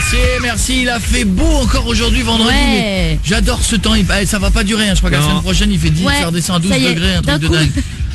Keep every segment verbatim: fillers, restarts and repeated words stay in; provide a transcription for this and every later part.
merci, merci. Il a fait beau encore aujourd'hui, vendredi. Ouais. J'adore ce temps. Il... Ça va pas durer, hein. Je crois que la semaine prochaine, il fait dix, ouais, ça redescend à douze degrés, un truc de coup. dingue.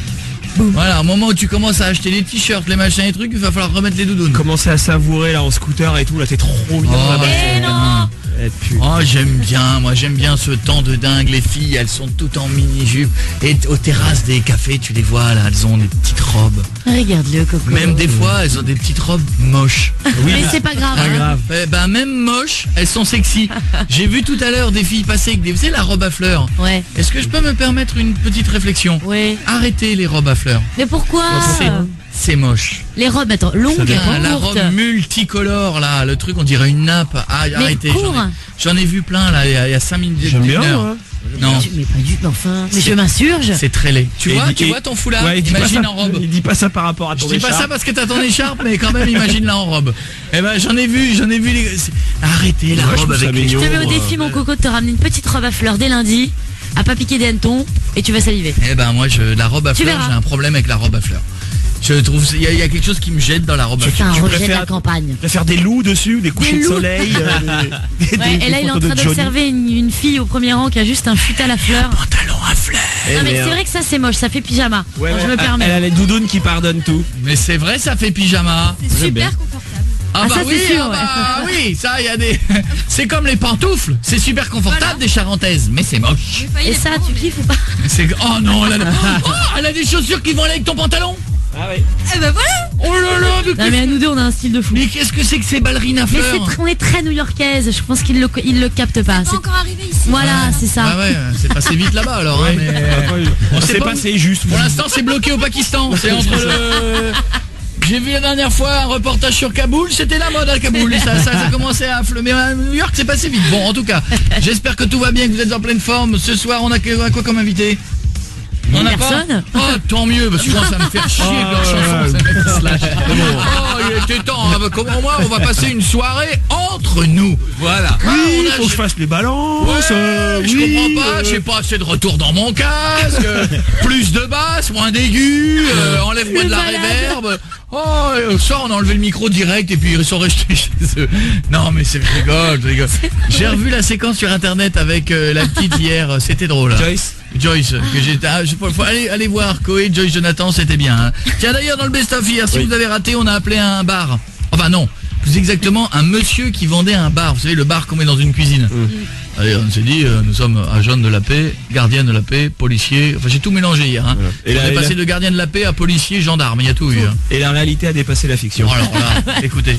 Voilà, au moment où tu commences à acheter les t-shirts, les machins et trucs, il va falloir remettre les doudounes. Commencer à savourer là en scooter et tout, là t'es trop bien oh, là-bas. Eh non. Oh, j'aime bien, moi j'aime bien ce temps de dingue. Les filles, elles sont toutes en mini-jupe. Et aux terrasses des cafés, tu les vois là, elles ont des petites robes. Regarde-le, Coco. Même des fois, elles ont des petites robes moches. Oui, mais c'est pas grave. Pas hein. grave. Eh ben même moches, elles sont sexy. J'ai vu tout à l'heure des filles passer avec des... Vous savez, la robe à fleurs. Ouais. Est-ce que je peux me permettre une petite réflexion? Ouais. Arrêtez les robes à fleurs. Mais pourquoi? C'est- C'est moche. Les robes, attends, longues, Ah, la courtes. robe multicolore là, le truc on dirait une nappe. Ah, Mais arrêtez. court. J'en ai, j'en ai vu plein là, il y a, il y a cinq minutes. J'aime bien, une heure. moi. Non, Mais pas du tout, enfin. Mais C'est- je m'insurge. c'est très laid. Tu Et vois, il- tu et- vois ton foulard, Ouais, il dit pas imagine ça- en robe. Il dit pas ça par rapport à Je ton dis pas écharpe. ça parce que t'as ton écharpe, mais quand même imagine là en robe. Eh ben j'en ai vu, j'en ai vu les... c'est- Arrêtez la Moi, je robe trouve ça avec les... mignon. Je te mets au euh, défi, mon coco, de te ramener une petite robe à fleurs dès lundi, à pas piquer des hannetons, et tu vas saliver. Eh ben moi je la robe à Tu fleurs, verras. j'ai un problème avec la robe à fleurs. Je trouve il y, a- il y a quelque chose qui me jette dans la robe à C'est fleurs. un tu rejet de préfères- la campagne. Tu vas faire des loups dessus, des couchers de loups. soleil. euh, des- des- Ouais, des et là, il est en photos train de Johnny. d'observer une, une fille au premier rang qui a juste un futal à fleurs. Pantalon à fleurs. Eh Non, mais merde. c'est vrai que ça, c'est moche, ça fait pyjama. Ouais, Donc, ouais, je me elle- permets. Elle a les doudounes qui pardonnent tout. Mais c'est vrai, ça fait pyjama. C'est J'aime bien. super confortable. Ah, Ah, bah ça, oui, c'est sûr, ah bah oui, ça il y a des... C'est comme les pantoufles, c'est super confortable Voilà. des charentaises, mais c'est moche. J'ai failli Et les ça, prendre, tu mais- kiffes ou pas? C'est... Oh non, elle a... Oh, elle a des chaussures qui vont aller avec ton pantalon. Ah ouais. Eh ben voilà. Oh là là, mais, Non, mais à nous deux, on a un style de fou. mais qu'est-ce que c'est que ces ballerines à Mais c'est fleurs? tr- on est très new-yorkaise, je pense qu'il le, il le capte pas. Pas C'est- encore arrivé ici. Voilà, c'est ça. Ah ouais, c'est passé vite là-bas alors. hein, Ouais. mais... On sait sait pas pas, où- c'est juste. Pour l'instant, c'est bloqué au Pakistan. C'est entre le... J'ai vu la dernière fois un reportage sur Kaboul, c'était la mode à Kaboul. Ça, ça, ça commençait à fleurer. Mais à New York, c'est passé vite. Bon, en tout cas, j'espère que tout va bien, que vous êtes en pleine forme. Ce soir, on a que- on a quoi comme invité? On a Personne. pas. Oh, tant mieux, parce que moi, ça me fait chier que leur Oh, chanson. ouais. ça me slash. Oh, il était temps. hein. Comment moi, on va passer une soirée entre nous. Voilà. Ah, Oui, on a- faut que je fasse les balances. Ouais, euh, je oui, comprends pas, euh, j'ai pas assez de retour dans mon casque, euh, plus de basse, moins d'aigus, euh, enlève-moi Le de la malade. réverb. Oh, et au soir on a enlevé le micro direct et puis ils sont restés chez eux. Non mais c'est, je rigole, je rigole. J'ai revu la séquence sur internet avec euh, la petite hier, c'était drôle. hein. Joyce. Joyce, que j'étais, ah, je- faut, faut aller, aller voir Koé, Joyce, Jonathan, c'était bien. hein. Tiens d'ailleurs dans le best-of hier, si Oui. vous avez raté, on a appelé un bar. Enfin non, plus exactement un monsieur qui vendait un bar. Vous savez le bar qu'on met dans une cuisine. Allez, on s'est dit, euh, nous sommes agents de la paix, gardiens de la paix, policiers. Enfin j'ai tout mélangé hier. Hein. Voilà. Et Et on là, est et passé là- de gardien de la paix à policier, gendarme, il y a tout eu. Hein. Et la réalité a dépassé la fiction. Alors là, écoutez.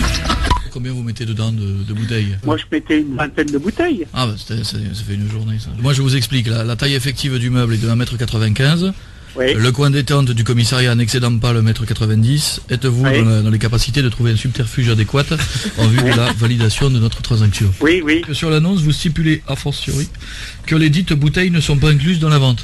Combien vous mettez dedans de, de bouteilles? Moi, je mettais une vingtaine de bouteilles. Ah bah c'était- ça, ça fait une journée ça. Moi je vous explique, la, la taille effective du meuble est de un mètre quatre-vingt-quinze. Oui. Le coin détente du commissariat n'excédant pas le mètre quatre-vingt-dix. Êtes-vous Oui. dans, la- dans les capacités de trouver un subterfuge adéquat en vue de la validation de notre transaction? Oui, oui. Que sur l'annonce, vous stipulez a fortiori que les dites bouteilles ne sont pas incluses dans la vente.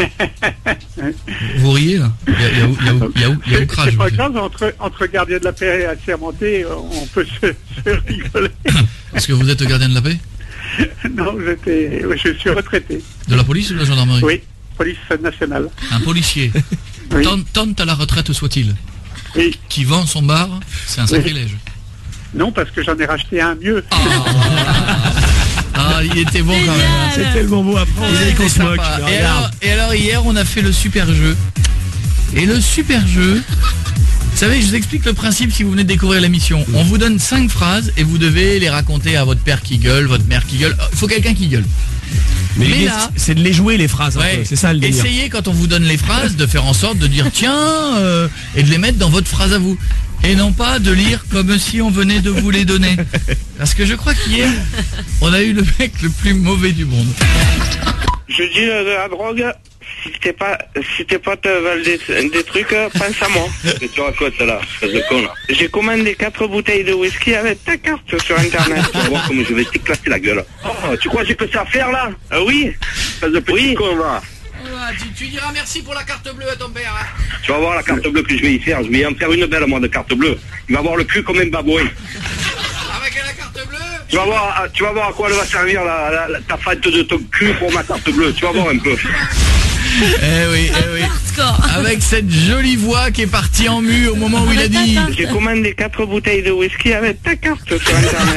Vous riez là? Il y a, il y a, il y a, il y a, il y a C'est outrage, c'est pas monsieur. grave, entre, entre gardien de la paix et assermenté, euh, on peut se, se rigoler. Parce que vous êtes gardien de la paix? Non, j'étais, je suis retraité. De la police ou de la gendarmerie? Oui, police nationale. Un policier, Oui. tant, tant à la retraite soit-il, Oui. qui vend son bar, c'est un sacrilège. Non, parce que j'en ai racheté un mieux. Ah, ah, il était bon quand même. C'est tellement beau à prendre. Il Il était qu'on se moque. sympa. Et Regarde. alors, et alors hier on a fait le super jeu. Et le super jeu, vous savez, je vous explique le principe si vous venez de découvrir l'émission. On vous donne cinq phrases et vous devez les raconter à votre père qui gueule, votre mère qui gueule. Il faut quelqu'un qui gueule. Mais, Mais l'idée, là- c'est de les jouer les phrases. un Ouais. peu. C'est ça le délire. Essayez quand on vous donne les phrases de faire en sorte de dire tiens euh, et de les mettre dans votre phrase à vous. Et non pas de lire comme si on venait de vous les donner. Parce que je crois qu'hier, on a eu le mec le plus mauvais du monde. Je dis euh, de la drogue, si tes pas, si tes potes veulent des, des trucs, euh, pense à moi. Qu'est-ce que tu racontes là, espèce de con là? J'ai commandé quatre bouteilles de whisky avec ta carte sur internet. Tu vas voir comment je vais t'éclater la gueule. Oh, tu crois que j'ai que ça à faire là? Ah oui, Espèce de petit Oui. con va. Tu, tu diras merci pour la carte bleue à ton père. Hein. Tu vas voir la carte bleue que je vais y faire. Je vais en faire une belle moi de carte bleue. Il va avoir le cul comme un babouin. Avec la carte bleue. Tu vas voir, tu vas voir à quoi elle va servir la, la- la- ta fête de ton cul pour ma carte bleue. Tu vas voir un peu. Eh oui, eh oui. Hardcore. Avec cette jolie voix qui est partie en mu au moment où il a dit... J'ai commandé quatre bouteilles de whisky avec ta carte sur Internet.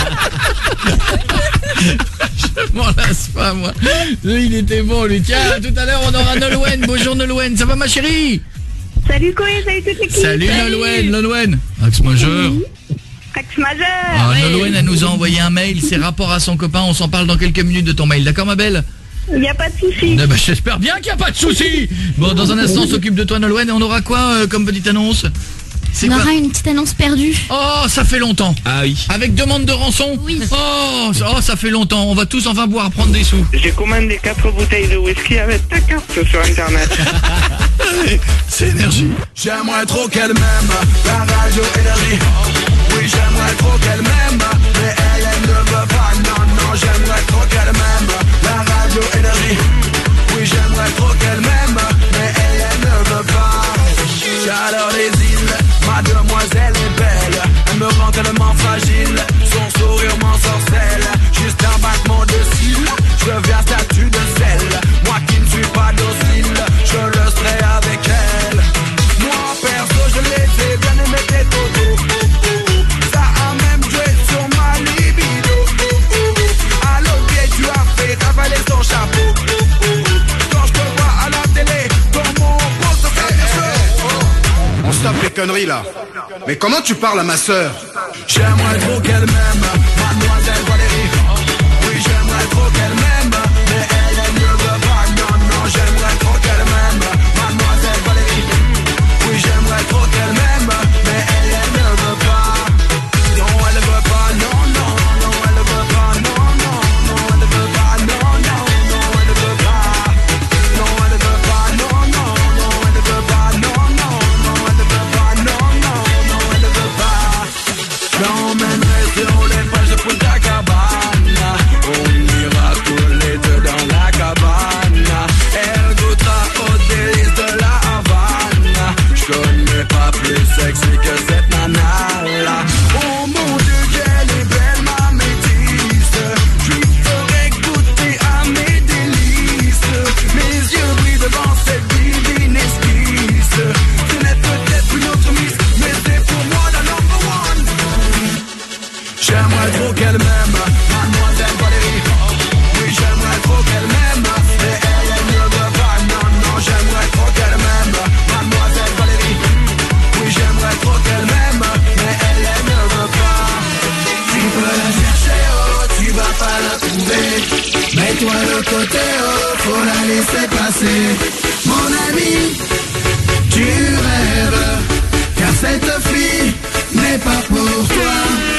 Je m'en lasse pas, moi. Il était bon, lui. Tiens, tout à l'heure, on aura Nolwenn. Bonjour, Nolwenn. Ça va, ma chérie? Salut Coé, salut toute l'équipe. Salut, Nolwenn. Nolwenn. Axe majeur. Axe majeur. Ah, ouais. Nolwenn, elle nous a envoyé un mail. C'est rapport à son copain. On s'en parle dans quelques minutes de ton mail. D'accord, ma belle? Il n'y a pas de souci. Eh ben, j'espère bien qu'il n'y a pas de souci. Bon, dans un instant, on s'occupe de toi, Nolwenn. Et on aura quoi euh, comme petite annonce? C'est On quoi? aura une petite annonce perdue. Oh, ça fait longtemps. Ah oui. Avec demande de rançon? Oui. Oh, ça, oh, ça fait longtemps. On va tous enfin pouvoir prendre des sous. J'ai commandé quatre bouteilles de whisky avec ta carte sur Internet. C'est énergie. J'aimerais trop qu'elle m'aime, la radio énergie. Oui, j'aimerais trop qu'elle m'aime, mais elle, elle ne veut pas. Non, non, j'aimerais trop qu'elle m'aime, la radio énergie. Oui, j'aimerais trop qu'elle m'aime, mais elle, elle ne veut pas. J'adore les îles, ma demoiselle est belle. Elle me rend tellement fragile, son sourire m'ensorcelle. Juste un battement de cils, je deviens statue de sel. Moi qui ne suis pas docile, je le serai avec elle. Moi perso, je les ai bien aimé tes totos. Ça a même joué sur ma libido. À l'autre pied, tu as fait avaler son chapeau. Quand je te vois à la télé, dans mon poste de On stoppe les conneries là. Mais comment tu parles à ma sœur? J'aimerais trop qu'elle m'aime, mademoiselle Valérie. Oui, j'aimerais trop qu'elle m'aime, mais elle, elle ne veut pas. Non, non, j'aimerais trop qu'elle m'aime, mademoiselle Valérie. Oui, j'aimerais trop qu'elle m'aime, mais elle, elle ne veut pas. Non, elle veut pas, non, non, non, elle veut pas, non, non, non, elle veut pas, non, non, non, elle veut pas. Non, elle veut pas, non, non, non, elle veut pas, non, non, non, elle veut pas, non, non, non, elle veut pas. J'emmènerai sur les plages de Punta Cabana. On ira tous les deux dans la cabane. Elle goûtera aux délices de la Havane. J'connais pas plus sexy que cette nana-là. Oh mon Dieu, qu'elle est belle, ma métisse. J'lui ferai goûter à mes délices. Mes yeux brillent devant cette divine esquisse. Ce n'est peut-être une autre miss, mais c'est pour moi la number one. J'aimerais trop qu'elle m'aime, mademoiselle Valérie. Oui, j'aimerais trop qu'elle m'aime, mais elle, elle ne veut pas. Non, non, j'aimerais trop qu'elle m'aime, mademoiselle Valérie. Oui, j'aimerais trop qu'elle m'aime, mais elle, elle ne veut pas. Tu peux la chercher, oh, tu vas pas la trouver. Mets-toi de côté, oh, faut la laisser passer. Mon ami, tu rêves, car cette fille n'est pas pour toi.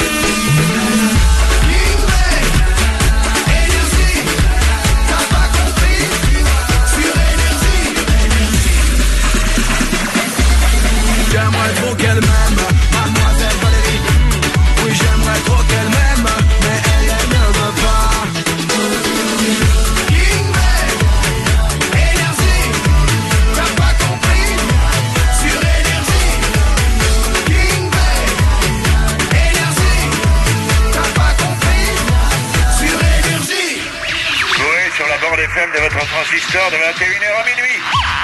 J'aimerais trop qu'elle m'aime, mademoiselle Valérie. Oui, j'aimerais trop qu'elle m'aime, mais elle, elle ne veut pas. King Bang, énergie, t'as pas compris, sur énergie. King Bang, énergie, t'as pas compris, sur énergie. Oui, sur la bande F M de votre transistor de vingt et une heures à minuit.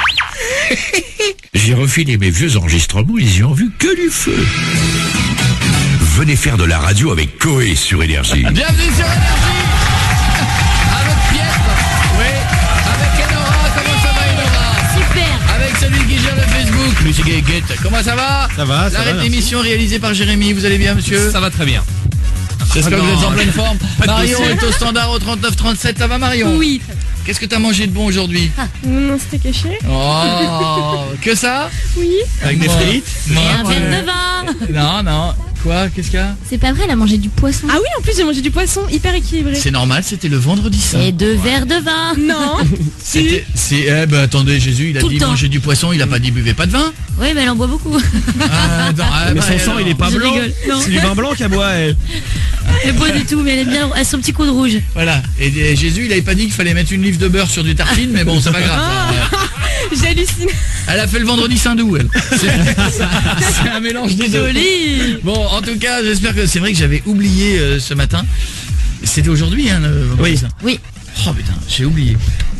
J'ai refilé mes vieux enregistrements, ils y ont vu que du feu. Venez faire de la radio avec Coé sur Énergie. Bienvenue sur Énergie. Avec Piètre. Oui. Avec Enora. Comment ça va, Enora? Super. Avec celui qui gère le Facebook, Monsieur Guéguette. Comment ça va? Ça va, ça L'arrêt va, d'émission réalisé par Jérémy. Vous allez bien, monsieur? Ça va très bien. J'espère Ah que vous êtes non. en pleine forme. Pas de Marion dossier. est au standard au trente-neuf trente-sept. Ça va, Marion? Oui. Qu'est-ce que t'as mangé de bon aujourd'hui? Non, c'était caché. Oh, que ça? Oui. Avec des Moi. frites. Et Moi, un moi. verre de vin. Non, non. Quoi? Qu'est-ce qu'il y a? C'est pas vrai, elle a mangé du poisson. Ah oui, en plus j'ai mangé du poisson hyper équilibré. C'est normal, c'était le vendredi saint. Et deux verres de vin. Non. C'était, c'est, eh ben attendez, Jésus, il a Tout le dit temps. manger du poisson, il a pas dit buvez pas de vin. Oui, mais elle en boit beaucoup. Ah, non, ah, Mais bah, son sang, alors. il est pas Je blanc. rigole. Non. C'est du vin blanc qu'elle boit, elle. Elle boit du tout, mais elle aime bien elle a son petit coup de rouge. Voilà. Et, et Jésus, il avait pas dit qu'il fallait mettre une livre de beurre sur du tartine, mais bon, c'est pas grave. ça. J'hallucine. Elle a fait le vendredi saint doux, elle. C'est, c'est un mélange des deux. Joli. Bon, en tout cas, j'espère que c'est vrai que j'avais oublié euh, ce matin. C'était aujourd'hui, hein, le vendredi Oui. saint. Oui. Oh putain, j'ai oublié.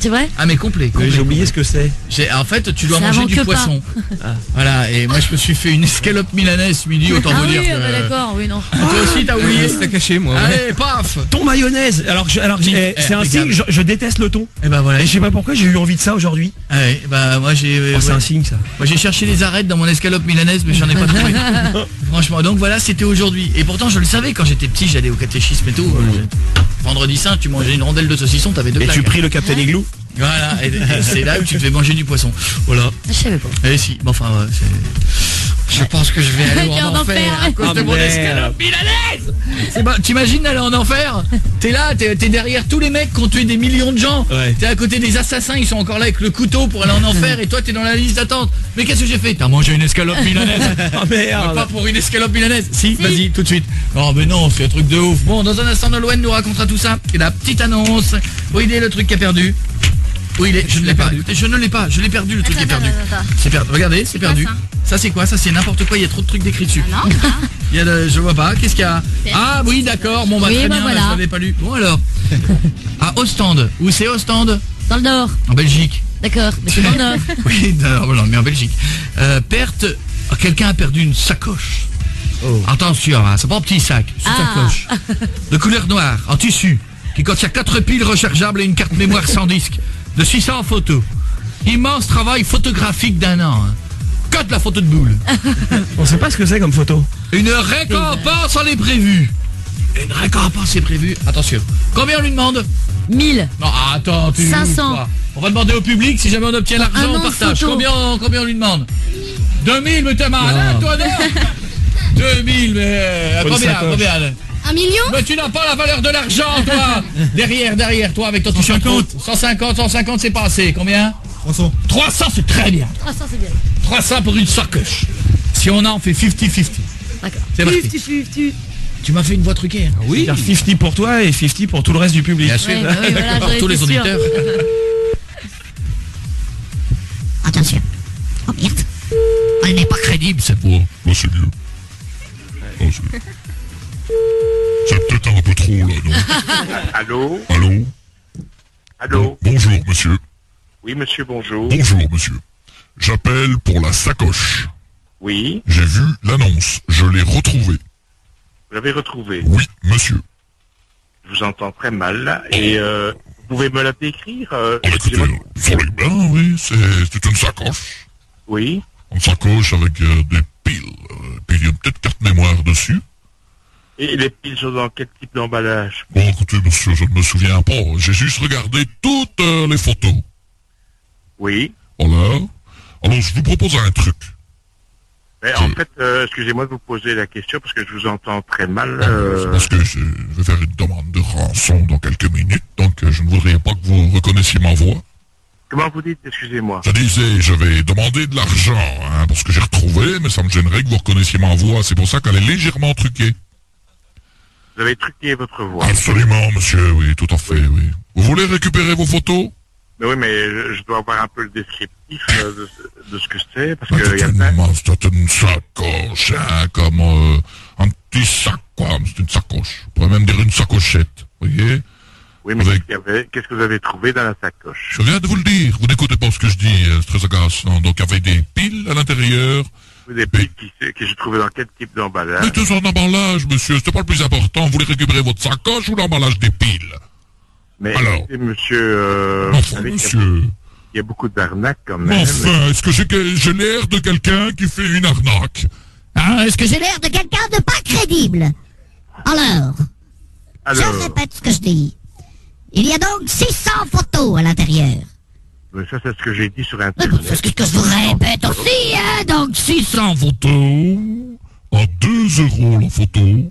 C'est vrai? Ah mais complet, complet. J'ai oublié ce que c'est. J'ai, en fait, tu dois Ça manger manque du pas. poisson. Ah. Voilà, et moi je me suis fait une escalope milanaise ce midi, autant Ah vous oui, dire que... bah d'accord, oui, non. Ah, toi aussi t'as oublié? T'as caché, moi. Allez, paf. Thon mayonnaise. Alors, je, alors, Dis, eh, eh, c'est un regarde. signe. Je, je déteste le thon. Et bah voilà. Et je sais pas pourquoi j'ai eu envie de ça aujourd'hui. Ah ouais, bah moi j'ai... Oh, c'est ouais. un signe, ça. Moi j'ai cherché les arêtes dans mon escalope milanaise, mais j'en ai pas trouvé. Franchement, donc voilà, c'était aujourd'hui. Et pourtant je le savais, quand j'étais petit, j'allais au catéchisme et tout. Euh, Vendredi saint, tu mangeais une rondelle de saucisson, t'avais deux Et plaques. tu pries le Captain Igloo. Voilà, et, et c'est là où tu devais manger du poisson. Voilà. Je savais pas. Et si, bon, enfin, ouais, c'est... Je pense que je vais aller En en enfer enfer. à cause Ah, de mon merde. escalope milanaise. C'est bon, t'imagines aller en enfer? T'es là, t'es, t'es derrière tous les mecs qui ont tué des millions de gens. Ouais. T'es à côté des assassins, ils sont encore là avec le couteau pour aller en enfer. Et toi, t'es dans la liste d'attente. Mais qu'est-ce que j'ai fait? T'as mangé une escalope milanaise? Ah Mais merde. pas pour une escalope milanaise. Si, vas-y, tout de suite. Non, mais non, c'est un truc de ouf. Bon, dans un instant, Nolwenn nous racontera tout ça. Et la petite annonce. Où il est le truc qui a perdu? Où il est? Je ne l'ai pas. Écoutez, je ne l'ai pas. Je l'ai perdu, le truc qui est perdu. C'est perdu. Regardez, c'est perdu. quoi, Ça, c'est quoi? Ça, c'est n'importe quoi. Il y a trop de trucs décrits dessus. Non, ça. Il y a le, je vois pas. Qu'est-ce qu'il y a? Ah oui, d'accord. Bon, bah Oui, très bah bien. voilà. Je l'avais pas lu. Bon alors. À Ostende. Où c'est Ostende? Dans le Nord. En Belgique. D'accord, mais c'est dans le Nord. Oui, non, non, mais en Belgique. Euh, perte. Ah, quelqu'un a perdu une sacoche. Attention, hein, c'est pas un petit sac, c'est une Ah. sacoche. De couleur noire, en tissu, qui contient quatre piles rechargeables et une carte mémoire sans disque, de six cents photos. Immense travail photographique d'un an. Hein. Que de la photo de boule. On sait pas ce que c'est comme photo. Une récompense en est prévue. Une récompense est prévue. Attention. Combien on lui demande? mille. Non, attends, tu cinq cents. quoi. On va demander au public, si jamais on obtient Un l'argent, an on de partage. photo. Combien on, combien on lui demande? deux mille, mais t'es malade, toi, non? deux mille, mais... euh, Pour une combien, sacoche. combien? Un million? Mais tu n'as pas la valeur de l'argent, toi. Derrière, derrière, toi, avec ton t-shirt route. cent cinquante, cent cinquante, c'est pas assez. Combien? trois cents. trois cents, c'est très bien. trois cents, c'est bien. trois cents pour une sacoche. Si on en fait cinquante cinquante. D'accord. C'est parti. Tu m'as fait une voix truquée. Hein. Oui. cinquante pour toi et cinquante pour tout le reste du public. Bien sûr. Ouais, bah oui, voilà, Pour j'en tous les étais sûre. auditeurs. Attention. Oh merde. Elle n'est pas crédible, cette voix. Là, c'est mieux. Là, c'est... c'est peut-être un peu trop, là, non? Allô? Allô? Allô? Bonjour, monsieur. Oui, monsieur, bonjour. Bonjour, monsieur. J'appelle pour la sacoche. Oui, J'ai vu l'annonce. Je l'ai retrouvée. vous l'avez retrouvé. Oui, monsieur. Je vous entends très mal, là. Et euh, vous pouvez me la décrire euh, Oh, écoutez, excusez-moi. vous savez bien, oui, c'est, c'est une sacoche. Oui, Une sacoche avec euh, des piles. euh, Puis il y a une petite carte mémoire dessus. et les piles sont dans quel type d'emballage? Bon, écoutez, monsieur, je ne me souviens pas. J'ai juste regardé toutes euh, les photos. Oui. Voilà. Alors, je vous propose un truc. Mais en fait, euh, excusez-moi de vous poser la question parce que je vous entends très mal. euh, C'est parce que je je vais faire une demande de rançon dans quelques minutes, donc euh, je ne voudrais pas que vous reconnaissiez ma voix. Comment vous dites, excusez-moi? Je disais, je vais demander de l'argent, hein, parce que j'ai retrouvé, mais ça me gênerait que vous reconnaissiez ma voix. C'est pour ça qu'elle est légèrement truquée. Vous avez truqué votre voix. Absolument, monsieur, oui, tout à fait, oui. Vous voulez récupérer vos photos? Mais oui, mais je, je dois avoir un peu le descriptif euh, de, de ce que c'est parce Bah, que il y c'est a une, plein- masse, c'est une sacoche, hein, comme euh, un petit sac, quoi. C'est une sacoche. On pourrait même dire une sacochette, vous voyez? Oui, mais Avec- qu'est-ce, qu'il y avait- qu'est-ce que vous avez trouvé dans la sacoche? Je viens de vous le dire, vous n'écoutez pas ce que je dis, euh, c'est très agaçant. Donc, il y avait des piles à l'intérieur. Vous des piles qui, que j'ai trouvé dans quel type d'emballage? Mais tout ça en emballage, monsieur, c'était pas le plus important. Vous voulez récupérer votre sacoche ou l'emballage des piles? Mais Alors écoutez, monsieur, euh, vous Enfin, savez qu'il y a- monsieur. il y a beaucoup d'arnaques quand Mais même. enfin, est-ce que j'ai que- j'ai l'air de quelqu'un qui fait une arnaque? Hein, est-ce que j'ai J'ai l'air de quelqu'un de pas crédible. Alors, je Alors, répète ce que je dis. Il y a donc six cents photos à l'intérieur. mais ça c'est ce que j'ai dit sur Mais bon, Internet. c'est ce que je vous répète aussi, hein, donc six cents. cent photos à deux euros la photo.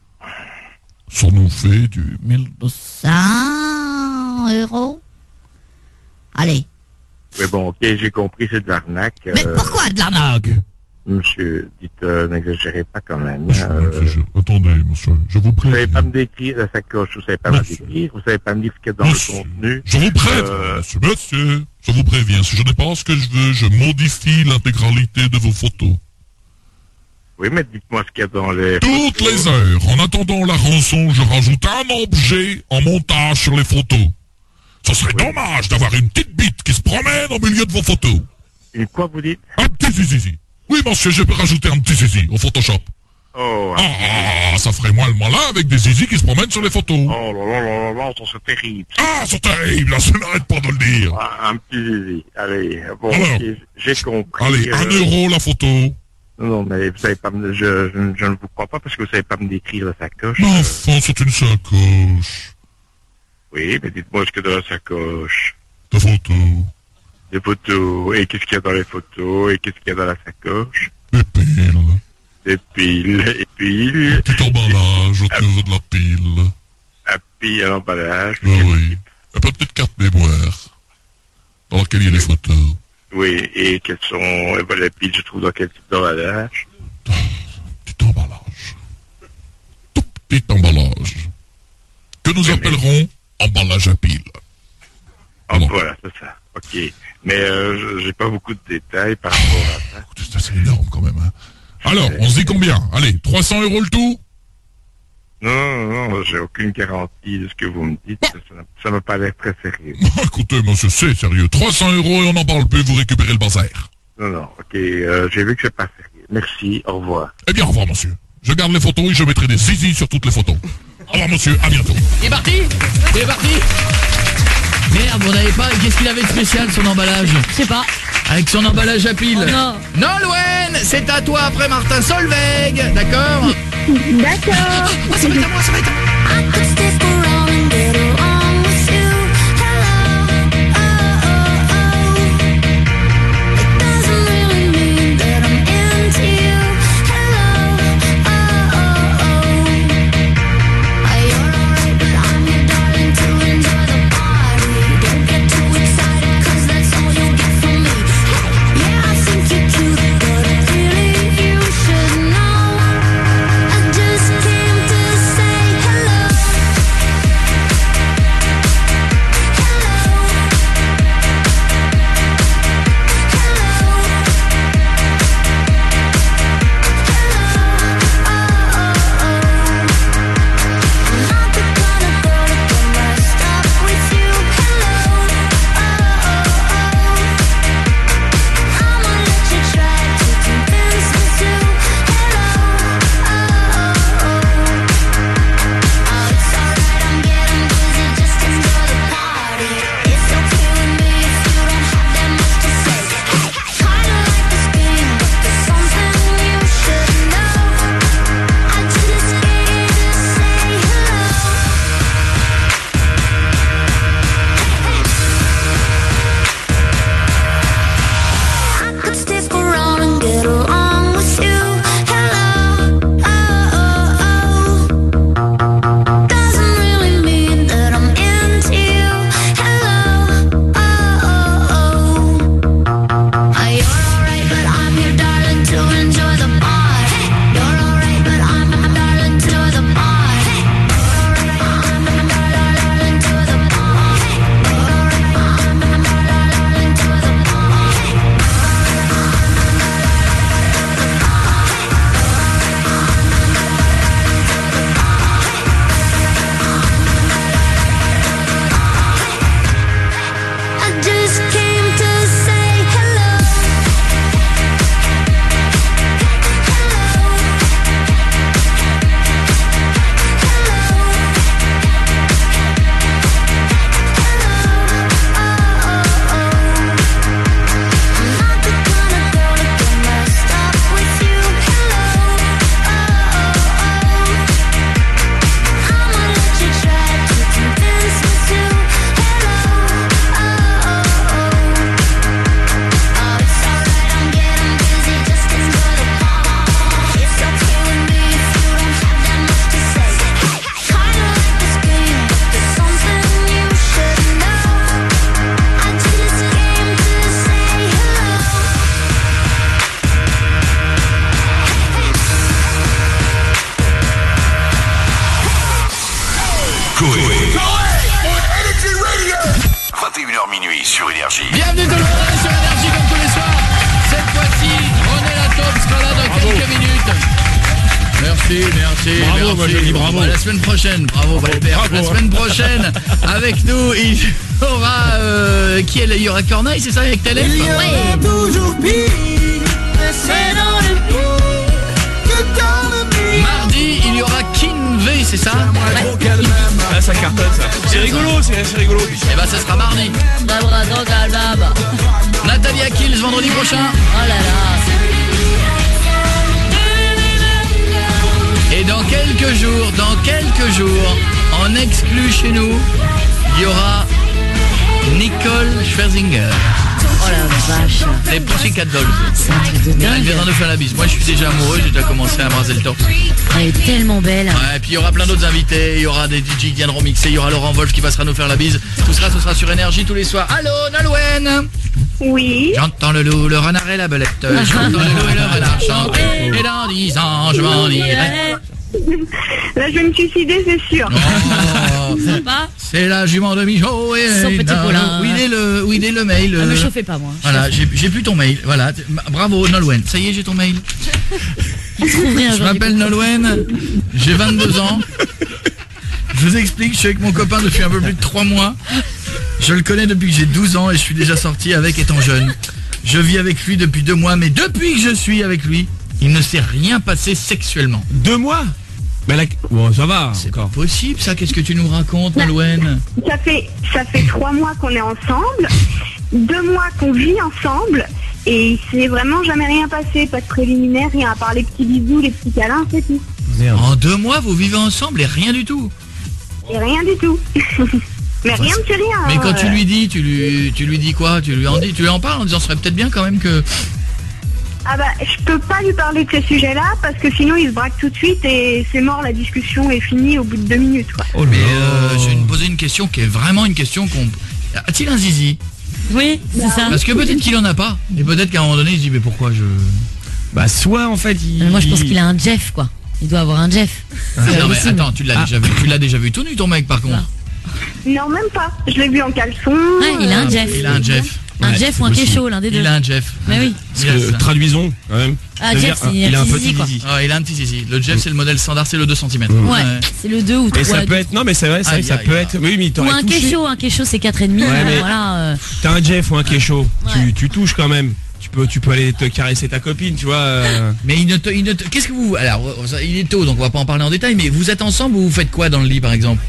Ça nous fait du mille deux cents. cent euros. Allez. Mais bon, ok, j'ai compris, c'est de l'arnaque. Mais euh, pourquoi de l'arnaque? Monsieur, dites, euh, n'exagérez pas quand même. Je euh, m'exagère. Attendez, monsieur, je vous vous savez prie. pas me décrire la sacoche, vous savez pas me Monsieur. décrire, vous savez pas me dire ce qu'il y a dans Monsieur, le contenu. Je vous préviens, Euh, monsieur, monsieur, je vous préviens, si je n'ai pas ce que je veux, je modifie l'intégralité de vos photos. Oui, mais dites-moi ce qu'il y a dans les... Toutes photos. les heures, en attendant la rançon, je rajoute un objet en montage sur les photos. Ça serait dommage d'avoir une petite bite qui se promène au milieu de vos photos. Et quoi vous dites? Un petit zizi. Oui, monsieur, je peux rajouter un petit zizi au Photoshop. Oh, Ah, ça ferait moins le malin avec des zizi qui se promènent sur les photos. oh là là là là là, ça c'est terrible. Ah, c'est terrible, là, je n'arrête pas de le dire. Ah, un petit zizi. Allez, bon, Alors, ok, j'ai compris. Allez, un euh, euro la photo. Non, mais vous savez pas me, je, je, je ne vous crois pas parce que vous savez pas me décrire la sacoche. Mais enfin, c'est une sacoche. Oui, mais dites-moi ce qu'il y a dans la sacoche. Des photos. Des photos. Et qu'est-ce qu'il y a dans les photos? Et qu'est-ce qu'il y a dans la sacoche? Des piles. Des piles. Et piles. Petit emballage autour de la pile. Un pile à l'emballage. Ah oui. Un peu de petite carte mémoire. Dans laquelle il y a les photos. Oui, et quels sont eh ben, les piles, je trouve, dans quel type d'emballage? Petit emballage. Tout petit emballage. Que nous appellerons emballage à pile. Ah, voilà, c'est ça. Ok. Mais euh, j'ai pas beaucoup de détails par rapport à ça. C'est assez énorme quand même. Hein. Alors, on se dit combien? Allez, trois cents euros le tout? Non, non, non, j'ai aucune garantie de ce que vous me dites. Ça, ça me paraît très sérieux. Écoutez, monsieur, c'est sérieux. trois cents euros et on n'en parle plus, vous récupérez le bazar. Non, non, ok, euh, j'ai vu que c'est pas sérieux. Merci, au revoir. Eh bien, au revoir, monsieur. Je garde les photos et je mettrai des zizi sur toutes les photos. Au revoir, monsieur, à bientôt. Il est parti? Il est parti? Merde, on n'avait pas... Qu'est-ce qu'il avait de spécial, son emballage? Je sais pas. Avec son emballage à pile. Oh non. Nolwenn, c'est à toi après Martin Solveig, d'accord? D'accord. Oh, ça va être à moi, ça va être à moi. vingt et une heures minuit sur Énergie. Bienvenue tout le monde sur Énergie comme tous les soirs. Cette fois-ci, René Lataupe sera là dans quelques minutes. Merci. merci, merci. Bravo, merci. moi, je dis bravo. Bah, la semaine prochaine, bravo, bravo, bravo La semaine prochaine, avec nous, il y aura euh, qui est là? Il y aura Corneille, c'est ça, avec Télé? Il y aura toujours pire, c'est dans le pire que dans le pire. Mardi, il y aura Kinvey, c'est ça? Ouais. Ah, ça cartonne ça. C'est rigolo, c'est c'est rigolo. Et bah, ça sera mardi. Dabra Doga Daba. Nathalie Kills, vendredi prochain. Oh là là. Et dans quelques jours, dans quelques jours, en exclu chez nous, il y aura Nicole Scherzinger. Oh la vache. Les Pussycat Dolls. C'est un truc de Elle dingue. vient de faire la bise. Moi, je suis déjà amoureux, j'ai déjà commencé à embrasser le torse. Elle est tellement belle. Ouais, et puis il y aura plein d'autres invités, il y aura des D J qui viendront mixer, il y aura Laurent Wolf qui passera nous faire la bise. Tout ça, ce sera sur Énergie tous les soirs. Allô, Nolwenn? Oui. J'entends le loup, le renard et la belette. J'entends le loup et le renard chanter. Et dans dix ans, je m'en irai. Là, je vais me suicider, c'est sûr. Oh, Sympa. c'est la jument de Michaud et Son petit dans- Paulin. Où il est le, où il est le mail? Ah, me euh, chauffez pas, moi. Voilà, j'ai j'ai plus ton mail. Voilà, bravo Nolwenn. Ça y est, j'ai ton mail. Il trouve rien, Je j'en ai m'appelle compris. Nolwenn, j'ai vingt-deux ans. Je vous explique, je suis avec mon copain depuis un peu plus de trois mois. Je le connais depuis que j'ai douze ans et je suis déjà sorti avec étant jeune. Je vis avec lui depuis deux mois, mais depuis que je suis avec lui, il ne s'est rien passé sexuellement. Deux mois. Mais là, bon, ça va. C'est pas possible ça, qu'est-ce que tu nous racontes, Nolwenn? Ça fait, ça fait trois mois qu'on est ensemble, deux mois qu'on vit ensemble, et il s'est vraiment jamais rien passé, pas de préliminaire, rien à part les petits bisous, les petits câlins, c'est tout. Merde. En deux mois, vous vivez ensemble et rien du tout. Et rien du tout. Mais rien de rien. Mais quand hein, tu euh. lui dis, tu lui, tu lui dis quoi? Tu lui en dis, tu lui en parles en disant, ce serait peut-être bien quand même que... Ah bah, je peux pas lui parler de ces sujets-là, parce que sinon il se braque tout de suite, et c'est mort, la discussion est finie au bout de deux minutes, quoi. Oh là Mais là. euh, je vais me poser une question qui est vraiment une question qu'on... A-t-il un zizi? Oui, c'est ça. Parce que peut-être qu'il en a pas. Et peut-être qu'à un moment donné, il se dit, mais pourquoi je... Bah soit en fait il. Euh, Moi, je pense qu'il a un Jeff, quoi. Il doit avoir un Jeff. Ah, C'est non mais possible. attends, tu l'as Ah. déjà vu, tu l'as déjà vu tout nu ton mec par contre. Non, même pas. Je l'ai vu en caleçon. Ouais, il a un Ah, Jeff. Il a un Jeff. Un Ouais, Jeff c'est ou un possible. Kécho, l'un des deux. Il a un Jeff. Mais oui. Parce Yes. que, traduisons quand même. Ah, Ça veut Jeff, dire, c'est il a un un petit petit zizi, quoi. zizi. Ah, il a un petit zizi. Le Jeff c'est le modèle standard, c'est le deux centimètres. Ouais, c'est le deux ou trois. Et ça peut être. Non mais c'est vrai, c'est vrai Aïe, que ça aïe, peut aïe. être. Oui mais il Ou t'aurait un touché. Kécho, un Kécho c'est quatre et demi. Ouais, mais- Voilà. euh, T'as un Jeff ou un Kécho, Ouais. tu, tu touches quand même. Tu peux, tu peux aller te caresser ta copine, tu vois. euh. Mais il ne te, il ne te- qu'est-ce que vous, alors, il est tôt donc on va pas en parler en détail, mais vous êtes ensemble ou vous faites quoi dans le lit par exemple?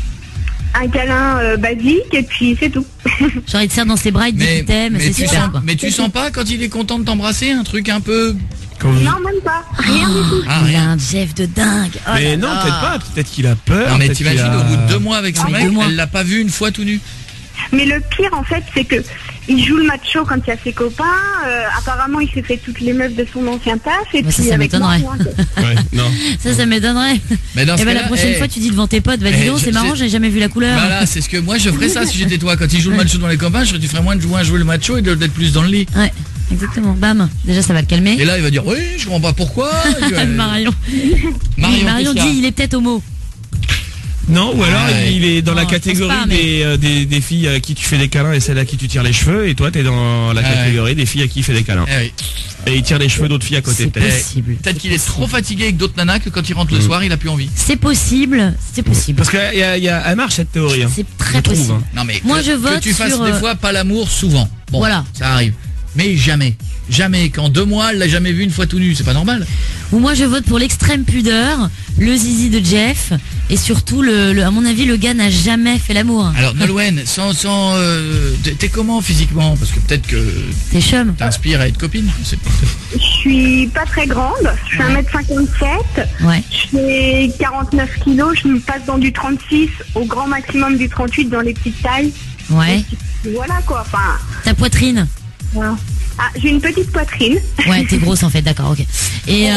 Un câlin euh, basique, et puis c'est tout. Genre il te serre dans ses bras, il te dit Mais, qu'il t'aime, mais c'est tu super, sens, quoi. mais tu sens pas quand il est content de t'embrasser un truc un peu... Quand vous- Non, même pas. Rien du tout. Ah, Il a rien. un Jeff de dingue. Oh Mais là non, là. peut-être pas. Peut-être qu'il a peur. Non mais peut-être qu'il t'imagines a- au bout de deux mois avec son Ah, mec, deux mois. elle l'a pas vu une fois tout nu. Mais le pire, en fait, c'est que il joue le macho quand il y a ses copains. euh, apparemment, il s'est fait toutes les meufs de son ancien taf. Et Bah, ça, puis ça avec moi, m'étonnerait. moi, Ouais, non. Ça, ça m'étonnerait. Mais dans Et ce bah la cas-là, prochaine eh, fois tu dis devant tes potes, bah eh, dis donc je- c'est marrant, c'est- j'ai jamais vu la couleur. Voilà, c'est ce que moi je ferais ça si j'étais toi. Quand il joue le macho dans les copains, je ferais, tu ferais moins de jouer, jouer le macho et de- d'être plus dans le lit. Ouais, exactement. Bam. Déjà ça va le calmer. Et là il va dire oui, je comprends pas pourquoi. Marion. Marion, Oui, Marion qu'est-ce qu'il y a dit il est peut-être homo. Non, ou alors Ouais. il est dans Non, la je pense catégorie pas, mais- des, euh, des, des filles à qui tu fais des câlins et celles à qui tu tires les cheveux, et toi t'es dans la Ah ouais. catégorie des filles à qui il fait des câlins. Eh oui. Et il tire les cheveux d'autres filles à côté C'est peut-être. possible. Peut-être qu'il est trop fatigué avec d'autres nanas que quand il rentre le soir, il a plus envie. C'est possible, c'est possible. Parce qu'elle y a, y a- elle marche cette théorie. Hein. C'est très Je trouve, possible. hein. Non mais Moi, que, je que vote tu fasses sur, des euh, fois pas l'amour souvent. Bon, Voilà. ça arrive. Mais jamais, jamais. Qu'en deux mois, elle l'a jamais vu une fois tout nu, c'est pas normal. Ou moi je vote pour l'extrême pudeur, le zizi de Jeff, et surtout le, le- à mon avis le gars n'a jamais fait l'amour. Alors Nolwenn, sans, sans, euh, t'es- t'es comment physiquement? Parce que peut-être que T'es chum. t'inspires à être copine. C'est- je suis pas très grande. Je fais un mètre cinquante-sept. Ouais. Je fais quarante-neuf kilos. Je me passe dans du trente-six, au grand maximum du trente-huit dans les petites tailles. Ouais. Et voilà quoi. Enfin, Ta poitrine. voilà. Ah, j'ai une petite poitrine. Ouais, t'es grosse en fait, d'accord, ok. Et euh...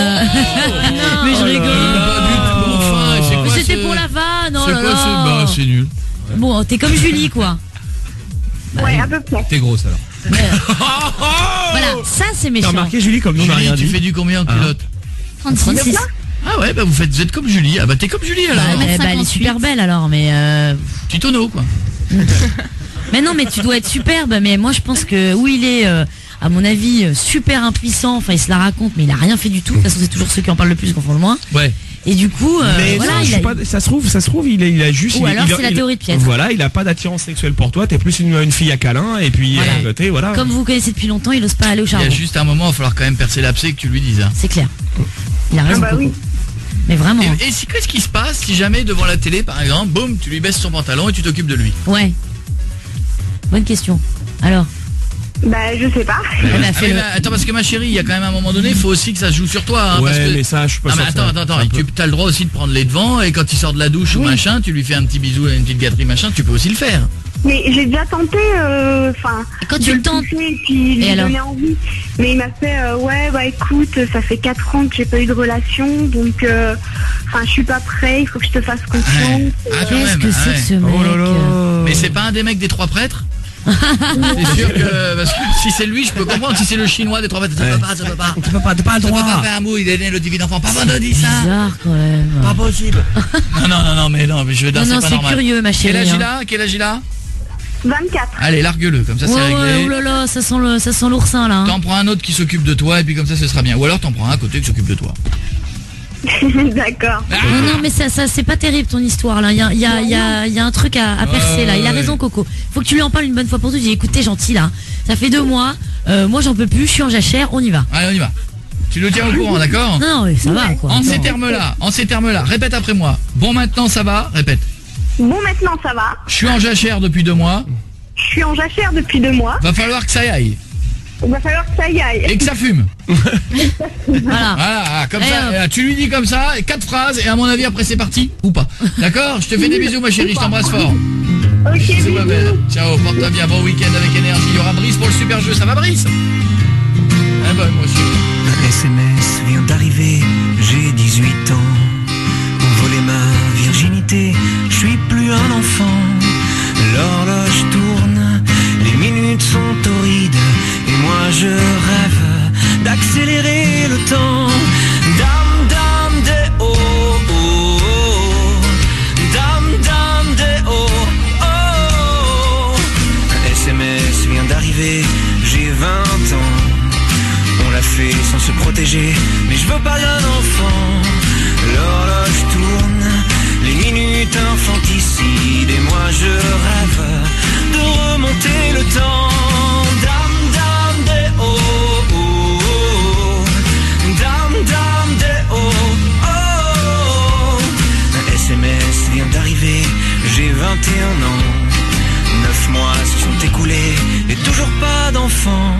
mais je rigole. Pas du tout, enfin, c'est quoi Mais c'était ce- pour la vanne, oh C'est là quoi ce... là. Bah c'est nul. Bon, t'es comme Julie quoi. Ouais, à peu près. T'es grosse alors. Voilà, ça c'est T'as méchant. remarqué Julie comme nous on a Julie, rien tu dit. fais du combien en culotte? trente-six. Ah ouais, bah vous faites, vous êtes comme Julie. Ah bah t'es comme Julie alors. Bah, eh bah, elle est super belle alors, mais euh... Petit tonneau quoi. mais non, mais tu dois être superbe. Mais moi je pense que où il est, euh, à mon avis, euh, super impuissant. Enfin, il se la raconte, mais il a rien fait du tout. De toute façon, c'est toujours ceux qui en parlent le plus qui en font le moins. Ouais. Et du coup, euh, mais voilà, non, je il suis a... pas, ça se trouve, ça se trouve, il a, il a juste. Ou il, alors il a- c'est la il- théorie de Pietre. Voilà, il a pas d'attirance sexuelle pour toi. T'es plus une, une fille à câlin et puis Voilà. à côté, voilà. Comme vous connaissez depuis longtemps, il ose pas aller au Il y charbon. a juste un moment, il va falloir quand même percer l'abcès que tu lui dises. Hein. C'est clair. Il a raison. Ah bah Coco. oui. Mais vraiment. hein. Et, et si, qu'est-ce qui se passe si jamais devant la télé, par exemple, boum, tu lui baisses son pantalon et tu t'occupes de lui? Ouais. Bonne question. Alors. Bah, je sais pas. Eh ben, Ah oui, fais-le. mais attends, parce que ma chérie, il y a quand même un moment donné, il faut aussi que ça se joue sur toi. Hein, Ouais, parce que... mais ça, je suis pas Ah, mais sûr que attends, ça- attends, ça attends, peut. tu as le droit aussi de prendre les devants et quand il sort de la douche ou Oui. machin, tu lui fais un petit bisou, une petite gâterie machin, tu peux aussi le faire. Mais j'ai déjà tenté, euh, enfin, Quand de tu le tentes. toucher et puis lui Et alors donner envie. Mais il m'a fait, euh, ouais, bah écoute, ça fait quatre ans que j'ai pas eu de relation, donc, euh, enfin, je suis pas prêt, il faut que je te fasse confiance. Ah, quand Qu'est-ce même, que c'est ouais. que ce mec Oh là là. Mais c'est pas un des mecs des trois prêtres? C'est sûr que, parce que si c'est lui, je peux comprendre. Si c'est le chinois des trois prêtres, ça Ouais. peut pas, ça peut pas. Tu peux pas, t'as pas le Ça peut droit. pas faire un mot, il est né le divin enfant. Pas vendredi ça. Bizarre quand même. Pas possible. Non, non, non, non, mais non, mais je veux dire, Non, c'est non, pas c'est normal. curieux, ma Quel chérie. âge hein. il a? Quel âge il a? vingt-quatre. Allez, largue-le, comme ça c'est Ouais, ouais, réglé. oulala, ça sent le, ça sent l'oursin là. hein. T'en prends un autre qui s'occupe de toi et puis comme ça ce sera bien. Ou alors t'en prends un à côté qui s'occupe de toi. D'accord. Non, non, mais ça, ça c'est pas terrible ton histoire là. Il y a, il y a, il y a, il y a un truc à, à percer là. Il a Ouais. raison, Coco. Faut que tu lui en parles une bonne fois pour toutes. J'ai écouté gentil là. Ça fait deux mois. Euh, moi j'en peux plus. Je suis en jachère. On y va. Allez, on y va. Tu le tiens au courant, d'accord? Non, non, oui, ça va quoi. En Non. ces termes-là, en ces termes-là, répète après moi. Bon, maintenant ça va, répète. Bon, maintenant, ça va. Je suis en jachère depuis deux mois. Je suis en jachère depuis deux mois. Va falloir que ça y aille. Il va falloir que ça y aille. Et que ça fume. Voilà. Voilà, comme Et ça, hop. euh, tu lui dis comme ça, quatre phrases, et à mon avis après c'est parti, ou pas. D'accord? Je te fais des bisous ma chérie, je t'embrasse fort. Ok, Bisous ma bisous. belle. Ciao, porte-toi bien, bon week-end avec énergie. Il y aura Brice pour le super jeu, ça va Brice? Ah bah moi aussi. Un S M S vient d'arriver, j'ai dix-huit ans. On volait ma virginité, je suis plus un enfant. L'horloge tourne, les minutes sont horrides. Et moi je rêve d'accélérer le temps. Dame, dame, des oh, oh, oh. Dame, dame, des oh, oh, oh. Un S M S vient d'arriver, j'ai vingt ans. On l'a fait sans se protéger, mais je veux pas d'un enfant. L'horloge tourne, les minutes infanticides, et moi je rêve de remonter le temps. Dame, dame, des oh, oh, oh. Dame, dame, des oh, oh, oh. Un S M S vient d'arriver, j'ai vingt et un ans. Neuf mois se sont écoulés, et toujours pas d'enfant.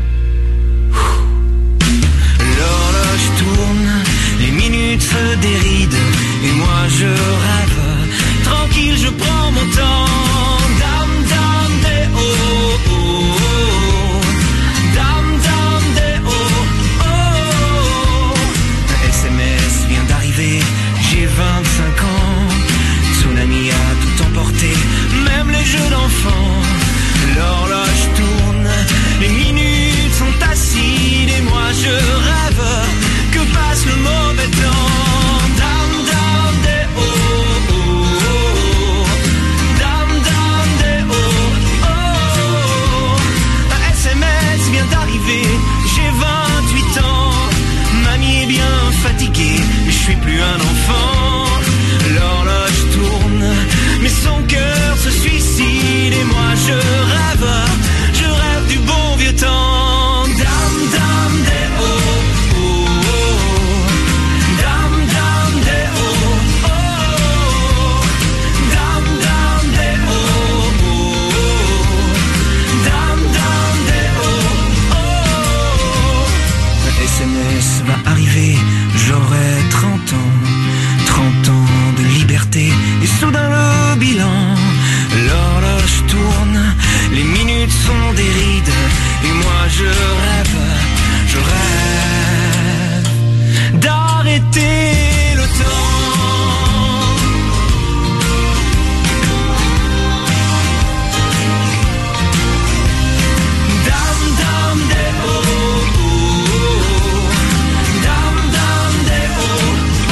L'horloge tourne, les minutes se dérident, et moi je rêve, tranquille je prends mon temps. Dame, dame, des oh, oh, oh. Dame, dame, des oh, oh, oh. Un S M S vient d'arriver, j'ai vingt-cinq ans. Tsunami a tout emporté, même les jeux d'enfants. L'horloge tourne, les minutes sont acides, et moi je rêve que passe le mauvais temps. Dame, dame, des oh, oh, oh. Dame, dame, des oh, oh, oh. Un S M S vient d'arriver, j'ai vingt-huit ans. Mamie est bien fatiguée, mais je suis plus un enfant. L'horloge tourne, mais son cœur se suicide, et moi je rêve, je rêve du bon vieux temps. Dame, dame, des oh, oh, oh. Dame, dame, des oh, oh, oh. Dame, dame, des oh, oh, oh. Dame, dame, des oh, oh, oh. Un S M S va arriver, j'aurai trente ans. Trente ans de liberté, et soudain le bilan. L'horloge tourne, les minutes sont des rides, et moi je rêve, je rêve d'arrêter le temps. Dame, dame, des oh, oh, oh. Dame, dame, des oh,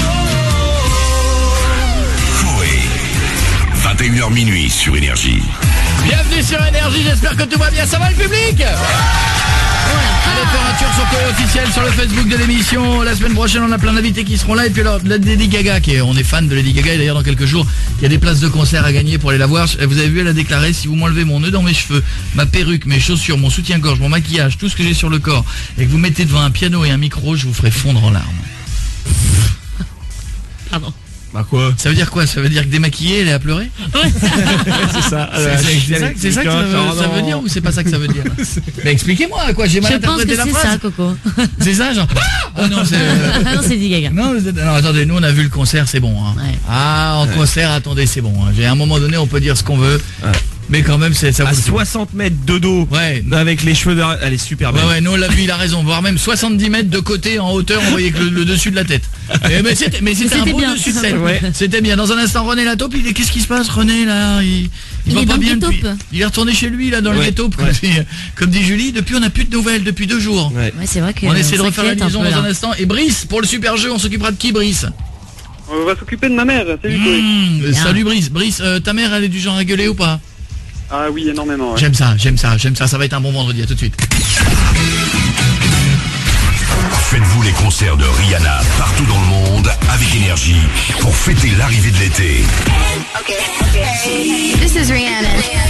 oh, oh. vingt et une heures minuit sur Énergie. Bienvenue sur Énergie, j'espère que tout va bien, ça va le public? Allez faire un tour sur Coé officiel sur le Facebook de l'émission. La semaine prochaine, on a plein d'invités qui seront là. Et puis alors, la Lady Gaga, qui est, on est fan de Lady Gaga. Et d'ailleurs, dans quelques jours, il y a des places de concert à gagner pour aller la voir. Vous avez vu, elle a déclaré, si vous m'enlevez mon nœud dans mes cheveux, ma perruque, mes chaussures, mon soutien-gorge, mon maquillage, tout ce que j'ai sur le corps, et que vous mettez devant un piano et un micro, je vous ferai fondre en larmes. Pardon. Bah quoi? Ça veut dire quoi? Ça veut dire que démaquillée, elle est à pleurer? C'est ça. C'est c'est ça, c'est ça que ça veut, ça veut dire ou c'est pas ça que ça veut dire? Mais expliquez-moi à quoi j'ai mal Je pense que interprété la c'est phrase. ça, Coco. C'est ça, genre. Ah non, c'est. non, c'est Lady Gaga. Non, non, attendez, nous on a vu le concert, c'est bon. Hein. Ouais. Ah, en Ouais. concert, attendez, c'est bon. Hein. J'ai à un moment donné, on peut dire ce qu'on veut, Ouais. mais quand même, c'est ça. À vaut le coup. soixante mètres de dos, Ouais. avec les cheveux derrière, elle est super Ouais, belle. ouais, non, là, lui, il a raison. Voire même soixante-dix mètres de côté en hauteur, on voyait que le, le dessus de la tête. Et, mais c'était, mais c'était un C'était beau bien. dessus de scène. Ouais. C'était bien. Dans un instant, René Lataupe, il est, qu'est-ce qui se passe, René, là? Il, Il va est pas dans le bien ghetto. depuis. Il est retourné chez lui, là, dans le Ouais. ghetto, comme, Ouais. dit, comme dit Julie. Depuis, on n'a plus de nouvelles, depuis deux jours. Ouais. Ouais, c'est vrai que On essaie de on refaire la s'inquiète un liaison peu, dans là. un instant. Et Brice, pour le super jeu, on s'occupera de qui, Brice? On va s'occuper de ma mère. Salut, Coé. Mmh, Bien. Salut Brice. Brice, euh, ta mère, elle est du genre à gueuler ou pas? Ah oui, énormément. Ouais. J'aime ça, j'aime ça, j'aime ça. Ça va être un bon vendredi. À tout de suite. Faites-vous les concerts de Rihanna partout dans le monde avec énergie pour fêter l'arrivée de l'été. This is Rihanna.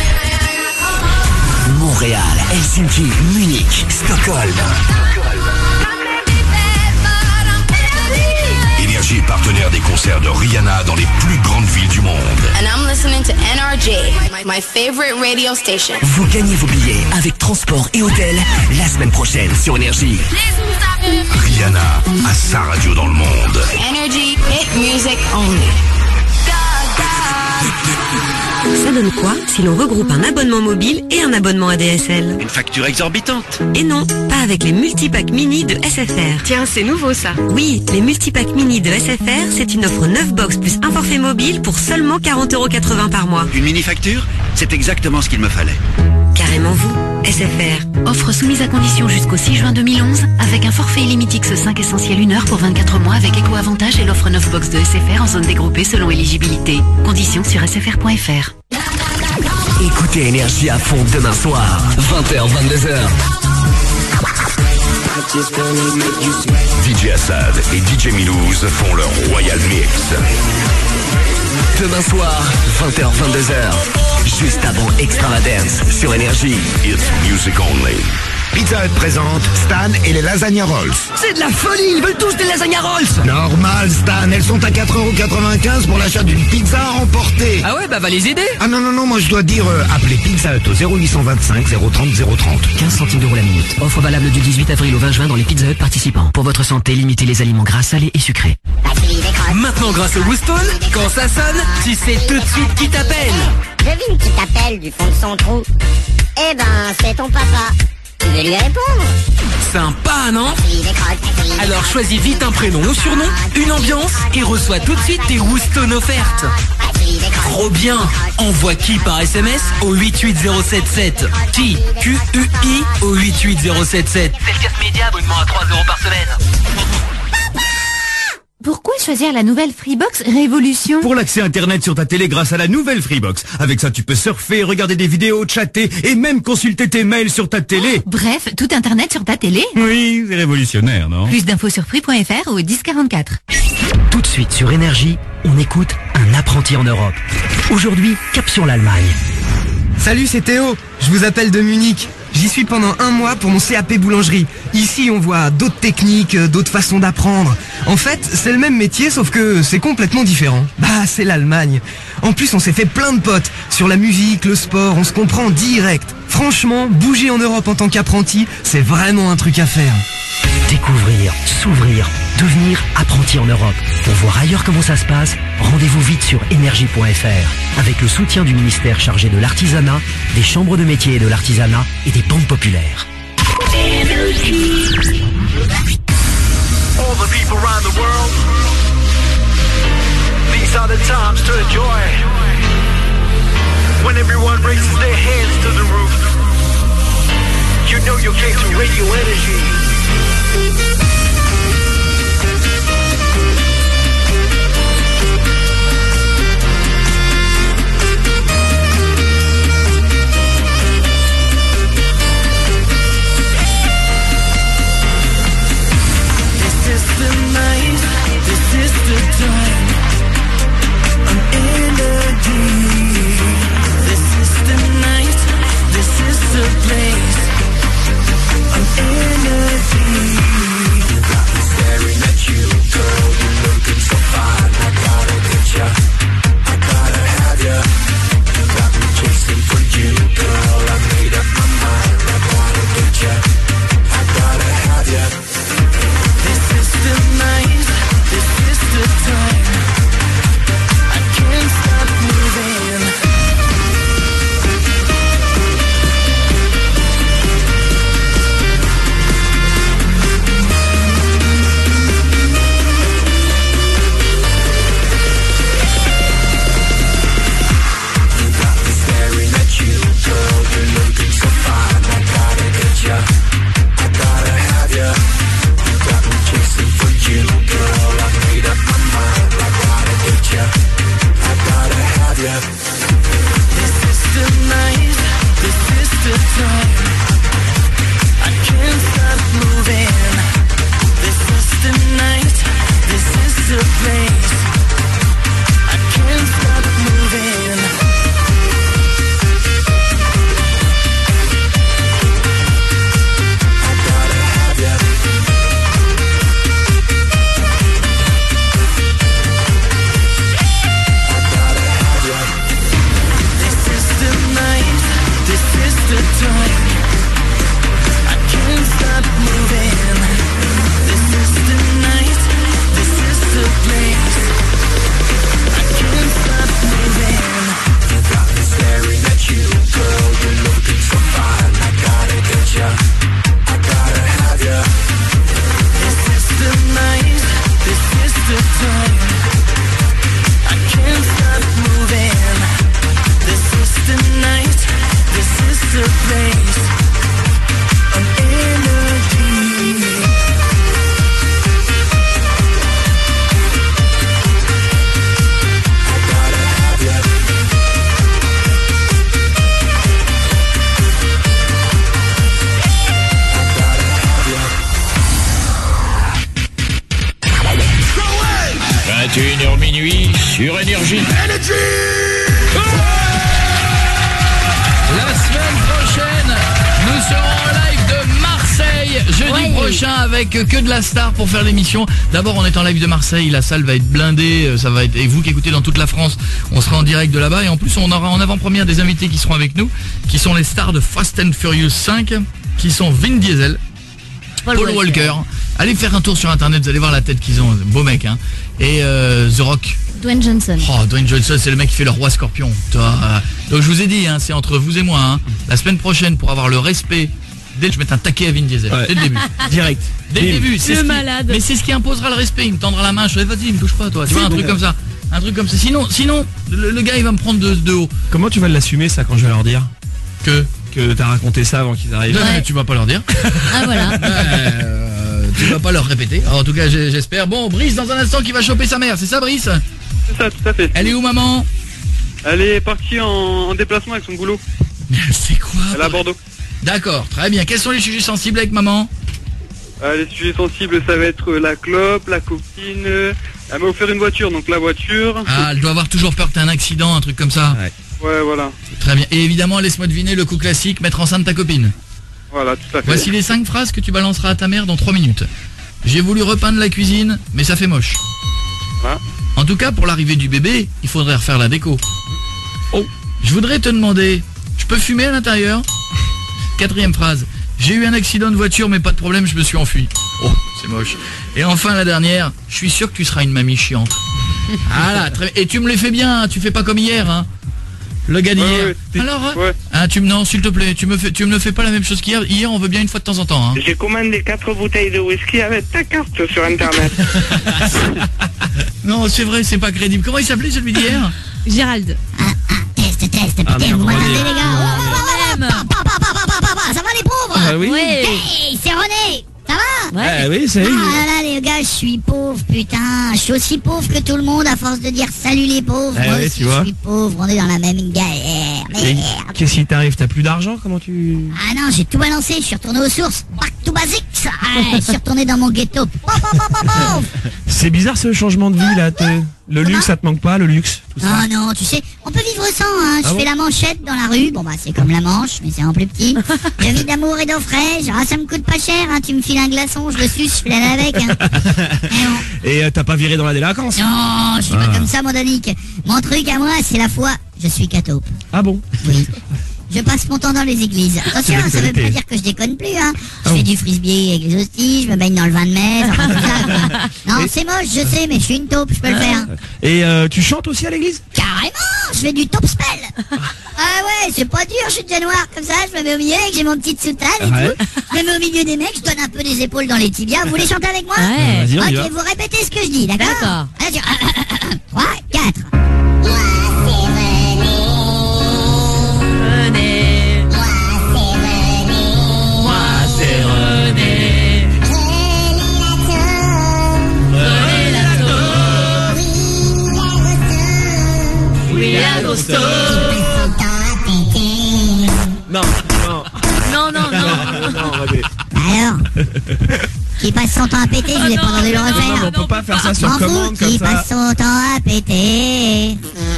Montréal, Helsinki, Munich, Stockholm. Énergie est partenaire des concerts de Rihanna dans les plus grandes villes du monde. And I'm listening to N R J, my favorite radio station. Vous gagnez vos billets avec transport et hôtel la semaine prochaine sur Énergie. Rihanna a sa radio dans le monde. Energy, hit music only. Ça donne quoi si l'on regroupe un abonnement mobile et un abonnement A D S L? Une facture exorbitante. Et non, pas avec les multipacks mini de S F R. Tiens, c'est nouveau ça. Oui, les multipacks mini de S F R, c'est une offre neuf box plus un forfait mobile pour seulement quarante euros quatre-vingts par mois. Une mini-facture, c'est exactement ce qu'il me fallait. Carrément vous, S F R. Offre soumise à condition jusqu'au six juin deux mille onze avec un forfait illimité X cinq essentiel une heure pour vingt-quatre mois avec éco-avantage et l'offre neuf box de S F R en zone dégroupée selon éligibilité. Conditions sur s f r point f r. Écoutez Énergie à fond demain soir, vingt heures vingt-deux heures. D J Assad et D J Milouz font leur Royal Mix. Demain soir, vingt heures vingt-deux heures. Juste avant Extravagance sur Énergie. It's music only. Pizza Hut présente Stan et les lasagna rolls. C'est de la folie, ils veulent tous des lasagna rolls. Normal Stan, elles sont à quatre euros quatre-vingt-quinze pour l'achat d'une pizza à emporter. Ah ouais, bah va les aider. Ah non, non, non, moi je dois dire, euh, appelez Pizza Hut au zéro huit cent vingt-cinq zéro trente zéro trente. quinze centimes d'euros la minute. Offre valable du dix-huit avril au vingt juin dans les Pizza Hut participants. Pour votre santé, limitez les aliments gras, salés et sucrés. Maintenant, grâce au Wooston, quand ça sonne, tu sais tout de suite qui t'appelle. Devine qui t'appelle du fond de son trou. Eh ben, c'est ton papa. Tu veux lui répondre? Sympa, non? Alors choisis vite un prénom ou surnom, une ambiance et reçois tout de suite tes Wooston offertes. Trop bien! Envoie qui par S M S au huit huit zéro sept sept. Qui? Q U I au huit huit zéro sept sept. C'est le casse média, abonnement à trois euros par semaine. Pourquoi choisir la nouvelle Freebox Révolution? Pour l'accès internet sur ta télé grâce à la nouvelle Freebox. Avec ça, tu peux surfer, regarder des vidéos, chatter et même consulter tes mails sur ta télé. Bref, tout internet sur ta télé? Oui, c'est révolutionnaire, non? Plus d'infos sur free point f r ou dix quarante-quatre. Tout de suite sur Énergie, on écoute un apprenti en Europe. Aujourd'hui, cap sur l'Allemagne. Salut, c'est Théo. Je vous appelle de Munich. J'y suis pendant un mois pour mon C A P boulangerie. Ici, on voit d'autres techniques, d'autres façons d'apprendre. En fait, c'est le même métier, sauf que c'est complètement différent. Bah, c'est l'Allemagne. En plus, on s'est fait plein de potes. Sur la musique, le sport, on se comprend direct. Franchement, bouger en Europe en tant qu'apprenti, c'est vraiment un truc à faire. Découvrir, s'ouvrir, devenir apprenti en Europe. Pour voir ailleurs comment ça se passe, rendez-vous vite sur énergie point f r. Avec le soutien du ministère chargé de l'artisanat, des chambres de métiers et de l'artisanat et des banques populaires. All the people around the world, these are the times to enjoy. When everyone raises their hands to the roof, you know you're catching radio energy. sur Énergie. Énergie. La semaine prochaine, nous serons en live de Marseille, jeudi Ouais. prochain, avec que de la star pour faire l'émission. D'abord, on est en live de Marseille, la salle va être blindée, ça va être, et vous qui écoutez dans toute la France, on sera en direct de là-bas, et en plus, on aura en avant-première des invités qui seront avec nous, qui sont les stars de Fast and Furious cinq, qui sont Vin Diesel, Paul, Paul Walker. Walker. Allez faire un tour sur internet, vous allez voir la tête qu'ils ont, beau mec, hein. Et euh, The Rock. Dwayne Johnson. Oh, Dwayne Johnson, c'est le mec qui fait le roi scorpion. Toi, euh, donc je vous ai dit, hein, c'est entre vous et moi. Hein. La semaine prochaine, pour avoir le respect, dès que je mette un taquet à Vin Diesel, ouais. Dès le début. Direct. Dès le début, c'est le ce malade. Qui, mais c'est ce qui imposera le respect. Il me tendra la main, je dis vas-y, il me touche pas, toi. Tu vois, un truc comme ça. Un truc comme ça. Sinon, sinon, le, le gars, il va me prendre de, de haut. Comment tu vas l'assumer ça quand je vais leur dire que que t'as raconté ça avant qu'ils arrivent? Non, mais tu vas pas leur dire. Ah voilà. euh, tu vas pas leur répéter. Alors, en tout cas, j'espère. Bon, Brice, dans un instant, qui va choper sa mère. C'est ça, Brice? C'est ça, tout à fait. Elle est où, maman? Elle est partie en, en déplacement avec son boulot. C'est quoi? Elle est à Bordeaux. D'accord, très bien. Quels sont les sujets sensibles avec maman? euh, Les sujets sensibles, ça va être la clope, la copine. euh, Elle m'a offert une voiture, donc la voiture. Ah, elle doit avoir toujours peur que t'aies un accident, un truc comme ça. Ouais. Ouais, voilà. Très bien. Et évidemment, laisse-moi deviner le coup classique, mettre enceinte ta copine. Voilà, tout à fait. Voici les cinq phrases que tu balanceras à ta mère dans trois minutes. J'ai voulu repeindre la cuisine, mais ça fait moche. Voilà. En tout cas, pour l'arrivée du bébé, il faudrait refaire la déco. Oh, je voudrais te demander, je peux fumer à l'intérieur? Quatrième phrase. J'ai eu un accident de voiture, mais pas de problème, je me suis enfui. Oh, c'est moche. Et enfin, la dernière, je suis sûr que tu seras une mamie chiante. Voilà, très... Et tu me les fais bien, hein, tu fais pas comme hier, hein. Le gars d'hier. Ouais, ouais, alors, ouais. Hein, tu me non, s'il te plaît, tu me fais, tu me le fais pas la même chose qu'hier. Hier, on veut bien une fois de temps en temps. Hein. J'ai commandé quatre bouteilles de whisky avec ta carte sur internet. Non, c'est vrai, c'est pas crédible. Comment il s'appelait celui d'hier? Gérald. Ah, ah, test, test, Ah, putain, merde, vous on va m'entendez dire. les gars? Oh, oh, oh, Même. pa, pa, pa, pa, pa, pa, pa, ça va les pauvres? Ah oui. Ouais. Hey, c'est René. Ça va? Ouais. Ah oui, c'est Ah là là les gars, je suis pauvre, putain. Je suis aussi pauvre que tout le monde à force de dire salut les pauvres. Ah Moi ouais, aussi, tu vois. je suis pauvre, on est dans la même galère. Et Merde. qu'est-ce qui t'arrive? T'as plus d'argent? Comment tu... Ah non, j'ai tout balancé, je suis retourné aux sources. Back to basics. Ah, je suis retourné dans mon ghetto. Pop, pop, pop, pop, pop. C'est bizarre ce changement de vie là. te- Le luxe, ça te manque pas, le luxe tout ça. Non, non, tu sais, on peut vivre sans, hein. Je Ah fais bon la manchette dans la rue. Bon, bah, c'est comme la Manche, mais c'est en plus petit. Je vis d'amour et d'eau fraîche. Ah, ça me coûte pas cher, hein. Tu me files un glaçon, je le suce, je flâne avec, hein. Et on- Et euh, t'as pas viré dans la délinquance? Non, je suis Ah. pas comme ça, mon Danick. Mon truc à moi, c'est la foi. Je suis catho. Ah bon? Oui. Je passe mon temps dans les églises. Attention, C'est ça veut pas l'actualité. dire que je déconne plus, hein. Je Ah fais bon. du frisbee avec les hosties, je me baigne dans le vin de messe, enfin tout ça, quoi. Non, Et- c'est moche, je sais, mais je suis une taupe, je peux le faire. Et euh, tu chantes aussi à l'église? Carrément, je fais du top spell. Ah ouais, c'est pas dur, je suis déjà noir comme ça, je me mets au milieu avec j'ai mon petit soutane et Ouais. tout. Je me mets au milieu des mecs, je donne un peu des épaules dans les tibias. Vous voulez chanter avec moi? Ouais. Vas-y, on y va. Ok, vous répétez ce que je dis, d'accord? D'accord. Attention, trois, quatre. René. Moi c'est René. René Lato. Oui, Agosto. Non, non. Non, non, non. Non, René. Alors, qui passe son temps à péter, je vous ai pas entendu le Non, non, mais refaire. on peut pas faire ça sur M'en fous, commande qui comme ça. passe son temps à péter.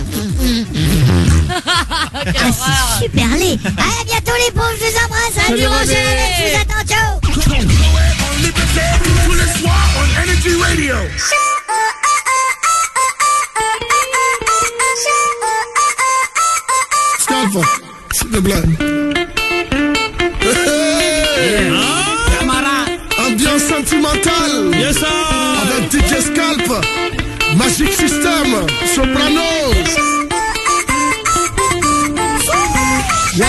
Ah, c'est super laid. Allez, à bientôt les pauvres, je vous embrasse. À Salut, dimanche, René. je vous attends, ciao. On Liberté tous les soirs on Energy Radio. Scalp, s'il te plaît. Hey, ambiance sentimentale. Yes, sir. Avec D J Scalp, Magic System, Soprano. Yeah.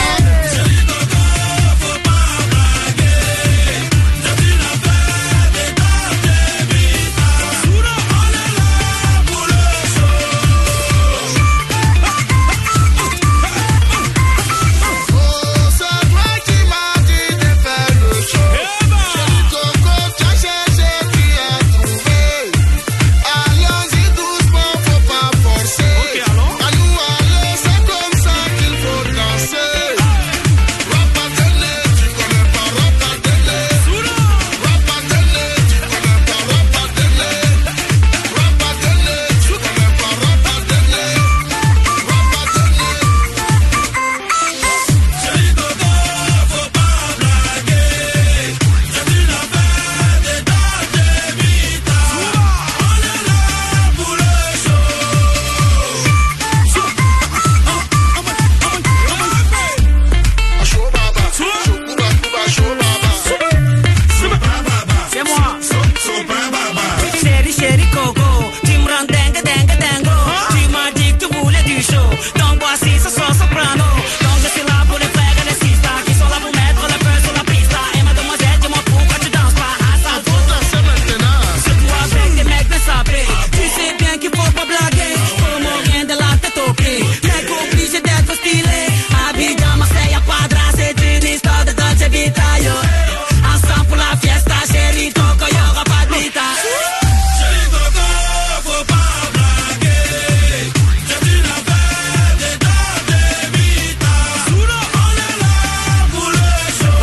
show. Donc voici ce soir soprano. Donc je suis là pour les frères et les sisters qui sont là pour mettre le feu sur la piste. Et mademoiselle, dis-moi pourquoi tu danses pas à ça. Faut danser maintenant. Surtout avec des mecs bien sapés. Tu sais bien qu'il faut pas blaguer. Pour mourir de la tête aux pieds. Mec obligé d'être stylé. Abidjan, Marseille, à Quadra, c'est une histoire de Dolce Vita, yo. Ensemble pour la fiesta, chérie Coco, y'aura pas de vita. Chérie Coco, faut pas blaguer. Je dis la fête de Dolce Vita. Sous l'eau, on est là pour le show.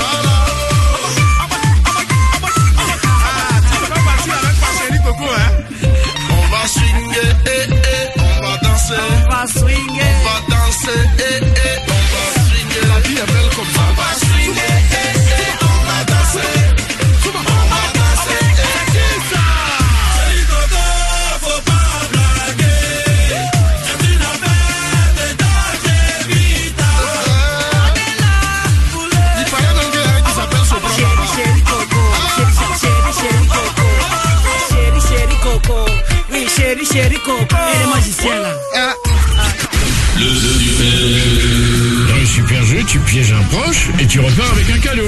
Tu peux pas partir avec ma chérie Coco, hein? On va swinguer, eh, eh, on va danser. On va swinguer. On va danser, eh, eh, on va swinguer. La vie est belle comme ça. On va swinguer, eh, eh, on va danser. On va danser, eh, eh, ça. Chérie Coco, faut pas blaguer. Je dis la fête de Dolce Vita. On est là pour le... Il paraît d'un gars qui s'appelle Soprano. Chérie, chérie Coco. Chérie, chérie, chérie Coco. Chérie, chérie Coco. Oui, chérie, chérie Coco. Et les magiciens là. Le super jeu. Dans le super jeu, tu pièges un proche et tu repars avec un cadeau.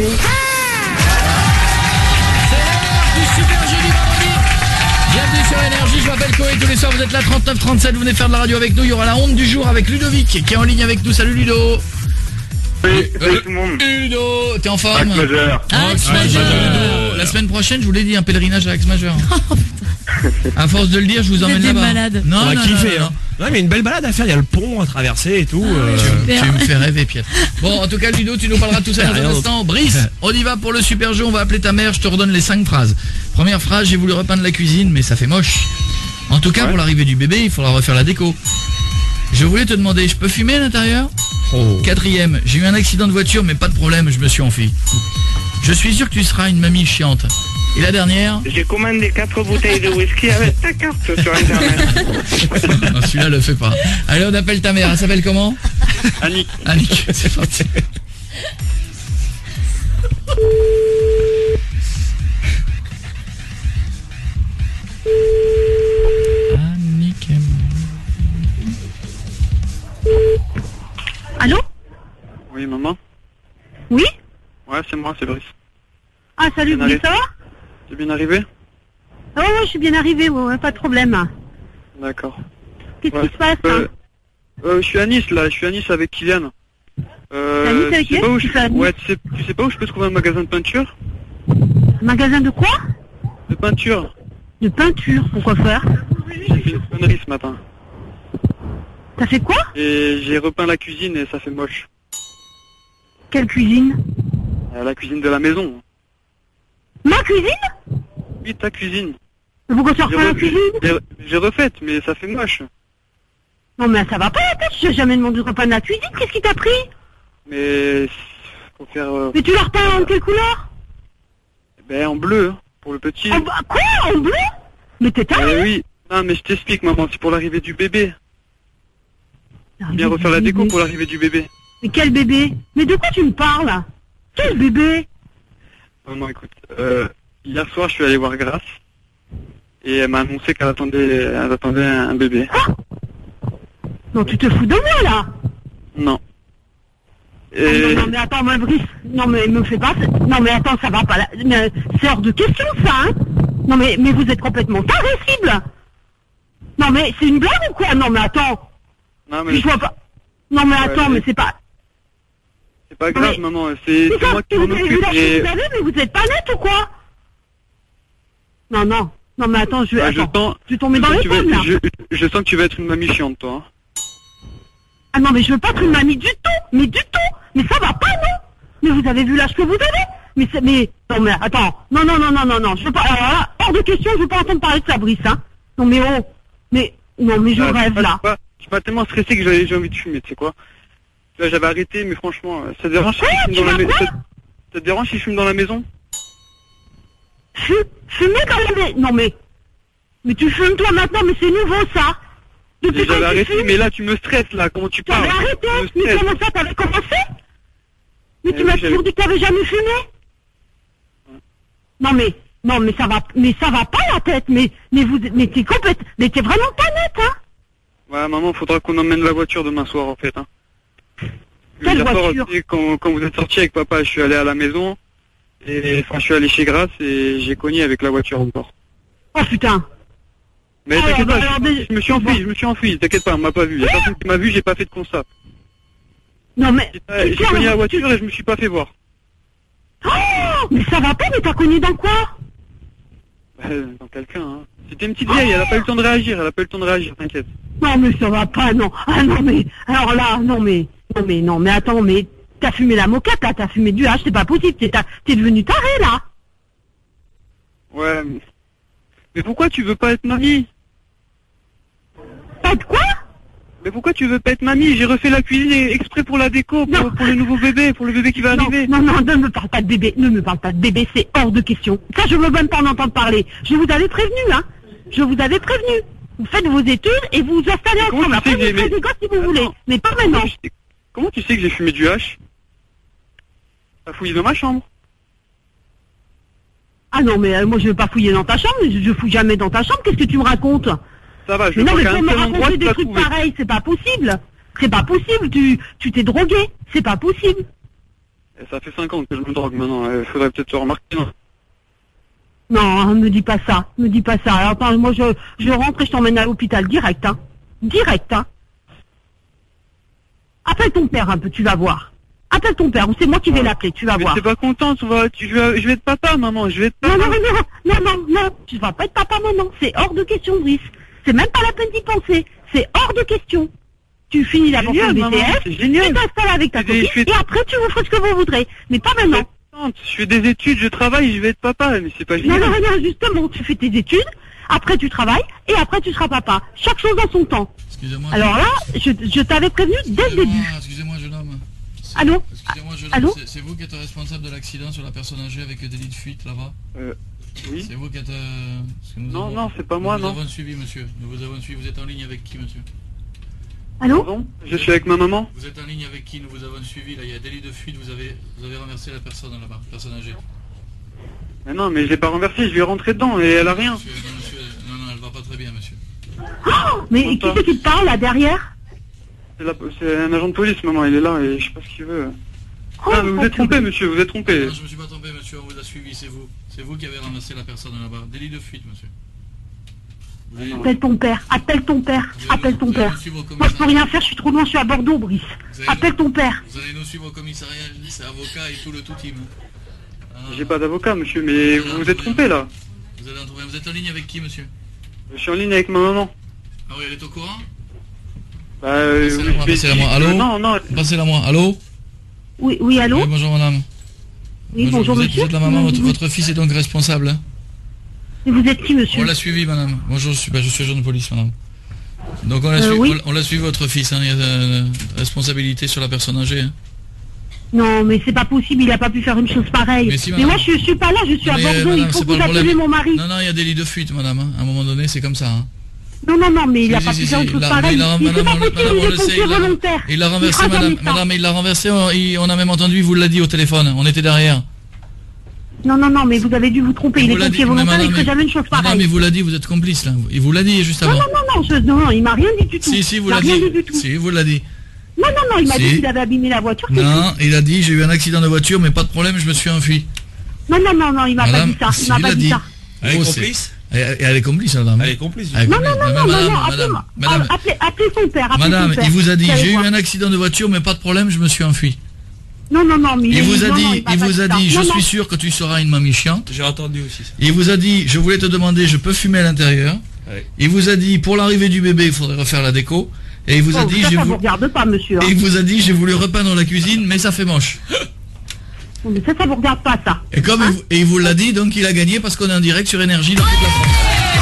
Du super jeu du vendredi. Bienvenue sur Énergie, je m'appelle Koé, tous les soirs vous êtes là, trente-neuf trente-sept, vous venez faire de la radio avec nous, il y aura la honte du jour avec Ludovic qui est en ligne avec nous, salut Ludo. Oui, salut tout le monde. Ludo, t'es en forme? Axe majeur. Axe majeur. Ludo, la semaine prochaine, je vous l'ai dit, un pèlerinage à Axe majeur. À force de le dire, je vous emmène Vous êtes là-bas. malade. Non, On va non, kiffer, non, hein. Ouais, mais une belle balade à faire, il y a le pont à traverser et tout. euh, Tu me fais rêver, Pierre. Bon, en tout cas, Ludo, tu nous parleras de tout ça dans un instant. Brice, on y va pour le super jeu. On va appeler ta mère. Je te redonne les cinq phrases. Première phrase, j'ai voulu repeindre la cuisine, mais ça fait moche. En tout cas, Ouais. pour l'arrivée du bébé, il faudra refaire la déco. Je voulais te demander, je peux fumer à l'intérieur? Oh. Quatrième, j'ai eu un accident de voiture, mais pas de problème, je me suis enfui. Je suis sûr que tu seras une mamie chiante. Et la dernière? J'ai commandé quatre bouteilles de whisky avec ta carte sur internet. Non, celui-là le fait pas. Allez, on appelle ta mère. Elle s'appelle comment? Annick. Annick, c'est parti. Annick. Allô? Oui, maman. Oui? Ouais, c'est moi, c'est Brice. Ah, salut, Bien Brice, ça va? T'es bien arrivé? Ah ouais, ouais, je suis bien arrivée, ouais, ouais, pas de problème. D'accord. Qu'est-ce Ouais. qui se passe, euh, hein? euh, Je suis à Nice, là. Je suis à Nice avec Kylian. Euh, T'es à Nice avec tu sais qui? pas où Tu je... fais à Nice? Ouais, tu sais, tu sais pas où je peux trouver un magasin de peinture? Magasin de quoi? De peinture. De peinture, pourquoi faire? J'ai fait une connerie ce matin. T'as fait quoi? Et j'ai repeint la cuisine et ça fait moche. Quelle cuisine? Euh, la cuisine de la maison. Ma cuisine? Oui, ta cuisine. Mais pourquoi tu J'ai refais la re- cuisine? j'ai- J'ai refaite, mais ça fait moche. Non mais ça va pas la tête, je t'ai jamais demandé de repeindre la cuisine, qu'est-ce qui t'a pris? Mais faut faire... euh, Mais tu la repeins en quelle couleur? Ben en bleu, hein, pour le petit. En, bah, quoi? En bleu? Mais t'es taré? Eh oui. Non, mais je t'explique, maman, c'est pour l'arrivée du bébé. L'arrivée Bien refaire du la déco bébé. pour l'arrivée du bébé. Mais quel bébé? Mais de quoi tu me parles? Quel bébé? Maman, écoute, euh, hier soir, je suis allé voir Grace. Et elle m'a annoncé qu'elle attendait, elle attendait un, un bébé. Non, tu te fous de moi, là? Non. Ah, non, non, mais attends, moi, Brice, non, mais me fais pas... Non, mais attends, ça va pas, là. Mais, c'est hors de question, ça, hein? Non, mais, mais vous êtes complètement taré, cible. Non, mais c'est une blague ou quoi? Non, mais attends. Non, mais Je vois pas... Non, mais attends, mais- mais c'est pas... c'est pas grave, mais- maman, c'est Mais c'est ça, moi qui vous m'en avez vu occupe. la chose Et... que vous avez, mais vous êtes pas net ou quoi? Non, non. Non, mais attends, je vais... Ouais, je attends. sens, Je vais tomber je dans sens les que tu vas- pommes, là. je, je sens que tu vas être une mamie chiante, toi. hein. Ah non, mais je veux pas être une mamie du tout, mais du tout. Mais ça va pas, non? Mais vous avez vu l'âge que vous avez? Mais c'est, mais, non, mais attends. Non, non, non, non, non, non, je veux pas, alors là, hors de question, je veux pas entendre parler de Fabrice, hein. Non, mais oh, mais, non, mais je Ah, rêve, tu m'as- là. tu m'as- Tu m'as tellement stressé que j'avais j'ai envie de fumer, tu sais quoi. Là, j'avais arrêté, mais franchement, ça te dérange si Quoi? je fume Tu dans la vas maison? quoi? Ça, ça te dérange si je fume dans la maison? Fu- Fumer dans la maison. Non, mais, mais tu fumes toi maintenant, mais c'est nouveau, ça. Depuis Et quand J'avais tu arrêté, fumes? mais là, tu me stresses, là. Comment tu parles? T'avais arrêté? Tu me Mais stresses. comment ça, t'avais commencé? Mais Eh tu oui, m'as j'avais- toujours dit que t'avais jamais fumé? Non, mais, non, mais ça va, mais ça va pas la tête, mais, mais vous, mais t'es complète, mais t'es vraiment pas net, hein? Ouais, maman, faudra qu'on emmène la voiture demain soir, en fait. Hein. Quelle Hier soir, voiture? tu sais, quand, quand vous êtes sorti avec papa, je suis allé à la maison. Et enfin, je suis allé chez Grasse et j'ai cogné avec la voiture encore. Oh putain. Mais Alors, t'inquiète pas, alors, je, mais- je me suis enfui, je me suis enfui. T'inquiète pas, on m'a pas vu. Y'a personne qui m'a vu, j'ai pas fait de constat. Non mais... J'ai j'ai cogné la voiture et je me suis pas fait voir. Oh, mais ça va pas, mais t'as connu dans quoi? Bah, dans quelqu'un, hein. C'était une petite vieille, elle a pas eu le temps de réagir, elle a pas eu le temps de réagir, t'inquiète. Non mais ça va pas, non. Ah non mais... Alors là, non mais... Non mais, non mais attends, mais... T'as fumé la moquette là, t'as fumé du hache, c'est pas possible, t'es t'as- t'es devenu taré là. Ouais. mais- Mais pourquoi tu veux pas être mamie? Pas de quoi? Mais pourquoi tu veux pas être mamie? J'ai refait la cuisine exprès pour la déco, pour, pour le nouveau bébé, pour le bébé qui va non, arriver. Non, non, ne me parle pas de bébé, ne me parle pas de bébé, c'est hors de question. Ça, je veux même pas en entendre parler. Je vous avais prévenu, hein. Je vous avais prévenu. Vous faites vos études et vous vous installez Mais comment ensemble. tu sais Après, que j'ai vous faites aimé- des gosses si vous voulez. Mais pas maintenant. Comment tu sais- Comment tu sais que j'ai fumé du hache? T'as fouillé dans ma chambre? Ah non, mais euh, moi, je vais pas fouiller dans ta chambre. Je, je fouille jamais dans ta chambre. Qu'est-ce que tu me racontes? Ça va, je Mais veux non, pas mais qu'à pour un me seul endroit raconter tu des l'as trucs trouvé. pareils, c'est pas possible. C'est pas possible. Tu tu t'es drogué. C'est pas possible. Et ça fait cinq ans que je me drogue maintenant, il faudrait peut-être se remarquer. Non. Non, hein, me dis pas ça. Me dis pas ça. Alors, attends, moi, je, je rentre et je t'emmène à l'hôpital direct, hein. Direct, hein. Appelle ton père un peu, tu vas voir. Appelle ton père, ou c'est moi qui vais l'appeler, tu vas Mais voir. t'es pas contente, tu vas, tu, je, vais, je vais être papa, maman, je vais être Non, papa. non, non, non, non, non, tu vas pas être papa maintenant, c'est hors de question, Brice. C'est même pas la peine d'y penser, c'est hors de question. Tu finis d'abord ton Génial, B maman, T S, c'est tu génial. t'installes avec ta Je fais des- copine, je fais- et après tu vous ferez ce que vous voudrez. Mais pas maintenant. Je fais des études, je travaille, je vais être papa, mais c'est pas Non, génial. non, non, justement, tu fais tes études, après tu travailles, et après tu seras papa. Chaque chose en son temps. Excusez-moi. Alors là, je, je t'avais prévenu dès le début. Excusez-moi, jeune homme. Allô? Excusez-moi, jeune Allô homme. c'est- C'est vous qui êtes responsable de l'accident sur la personne âgée avec le délit de fuite là-bas? Euh, oui. C'est vous qui êtes... euh, parce que nous Non, avons- non, c'est pas moi, nous non. Nous avons suivi, monsieur. Nous vous avons suivi. Vous êtes en ligne avec qui, monsieur? Allô? Pardon? Je suis avec ma maman. Vous êtes en ligne avec qui? Nous vous avons suivi. Là, il y a délit de fuite. Vous avez, vous avez renversé la personne là-bas, personne âgée. Mais non, mais je l'ai pas renversé, je lui ai rentré dedans et elle a rien. Monsieur, non, monsieur, non, non, elle va pas très bien, monsieur. Oh, mais qui c'est qui te parle là derrière? C'est la- c'est un agent de police, maman, il est là et je sais pas ce qu'il veut. Oh, Ah, mais vous êtes trompé, monsieur, vous êtes trompé. Non, je me suis pas trompé, monsieur. On vous a suivi. C'est vous. C'est vous qui avez renversé la personne là-bas. Délit de fuite, monsieur. Vous avez- Appelle ton père, appelle ton père, appelle ton père. Moi je peux rien faire, je suis trop loin, je suis à Bordeaux, Brice. Vous allez Appelle nous- ton père. Vous allez nous suivre au commissariat. C'est avocat et tout le tout team. J'ai pas d'avocat, monsieur, mais vous vous êtes trompé là. Vous allez en trouver. Vous êtes en ligne avec qui, monsieur? Je suis en ligne avec ma maman. Ah oui, elle est au courant? Bah, euh, Passez-la oui, moi, mais- passez-la moi. Allô? euh, Non, non. Passez-la moi. Allô? Oui, oui, allô? Oui, bonjour madame. Oui, bonjour vous êtes, monsieur. vous êtes la maman, votre, Vous- votre fils est donc responsable. Hein? Et vous êtes qui, monsieur? On l'a suivi, madame. Bonjour, je suis, bah, je suis agent de police, madame. Donc on l'a Euh, suivi, oui. on, on l'a suivi votre fils. Hein. Il y a euh, responsabilité sur la personne âgée. Hein. Non, mais c'est pas possible, il a pas pu faire une chose pareille. Mais Mais, si, madame. moi je, je suis pas là, je suis à Mais, euh, Bordeaux, madame, il faut c'est que pas vous le problème. appeliez mon mari. Non, non, il y a délit de fuite, madame. Hein. À un moment donné, c'est comme ça. Hein. Non, non, non, mais il a Si, pas si, pu si, faire une il chose l'a- pareille. il l'a- Mais c'est madame, pas on le- possible, madame, il on est le sait, pompier il l'a- volontaire. Il l'a Il renversé, fera madame. jamais ça. Madame, il l'a renversé, on, il- on a même entendu, vous l'a dit au téléphone. On était derrière. Non, non, non, mais vous avez dû vous tromper, il est vous l'a dit, pompier mais volontaire, madame, il ferait mais- jamais une chose Madame, pareille. il vous l'a dit, vous êtes complice là. Il vous l'a dit juste Non, avant. non, non, non, je- non, non, il m'a rien dit du tout. Si, si, vous Il m'a l'a rien dit. dit du tout. Si, vous l'a dit. Non, non, non, il m'a Si. dit qu'il avait abîmé la voiture. c'est Non, il a dit, j'ai eu un accident de voiture, mais pas de problème, je me suis enfui. tout. Non, non, non, non, il m'a pas Madame, dit ça. si, Il m'a il pas a dit dit. ça. Elle est complice elle, elle est complice, madame. Elle est complice. Non, non, non, non, non, Madame, non, madame, appelez- madame, appelez appelez son père, appelez madame, son père. il vous a dit, Vous allez j'ai eu voir. un accident de voiture, mais pas de problème, je me suis enfui. Non, non, non, mais Il est- vous a non, non, dit, m'a il pas vous a ça. dit, je Non, non. suis sûr que tu seras une mamie chiante. J'ai entendu aussi ça. Il vous a dit, je voulais te demander, je peux fumer à l'intérieur. Ouais. Il vous a dit, pour l'arrivée du bébé, il faudrait refaire la déco. Et il vous a Oh, dit, ça, j'ai ça voulu... vous regarde pas, monsieur. hein. Et il vous a dit, j'ai voulu repeindre la cuisine, mais ça fait moche. Mais ça, ça vous regarde pas, ça. Et comme il vous- et il vous l'a dit, donc il a gagné parce qu'on est en direct sur Énergie dans toute la France.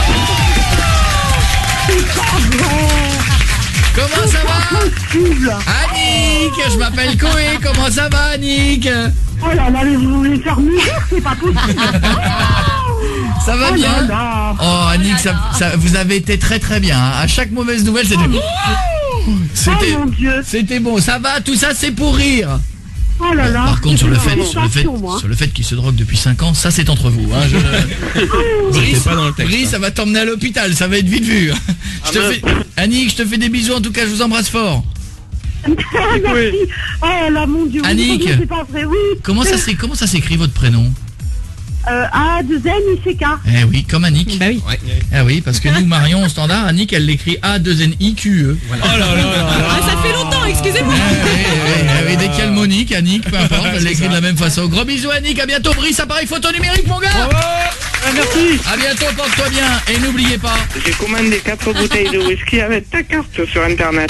Comment ça va Annick, je m'appelle Koé, comment ça va Annick? Oh là là, mais vous voulez faire mourir, c'est pas possible. Ça va Oh bien là là. Oh Annick, ça, ça- vous avez été très très bien. hein. À chaque mauvaise nouvelle, c'était... C'était Oh mon Dieu. c'était bon, ça va, tout ça c'est pour rire. Oh là là. Par contre, sur le fait, J'ai sur le fait, attention, moi. sur le fait qu'il se drogue depuis cinq ans, ça c'est entre vous. Hein, je... Brice, pas dans le texte, Brice, hein. ça va t'emmener à l'hôpital, ça va être vite vu. Je te fais... Annick, je te fais des bisous, en tout cas, je vous embrasse fort. Merci. Oh là, mon Dieu. oui, Annick. c'est pas vrai, oui. Comment ça s'é- comment ça s'écrit votre prénom? euh, A deux N I C K. Eh oui, comme Annick. Bah oui. Ouais. Eh oui, parce que nous, Marion, au standard, Annick, elle l'écrit A deux N I Q E. Voilà. Oh là là là là. Ah, ça fait longtemps, excusez-moi. Eh oui, dès qu'il y a le Monique, Annick, peu importe, elle l'écrit de la même façon. Gros bisous Annick, à bientôt. Brice, appareil photo numérique, mon gars. Merci. À bientôt, porte-toi bien. Et n'oubliez pas. J'ai commandé quatre bouteilles de whisky avec ta carte sur internet.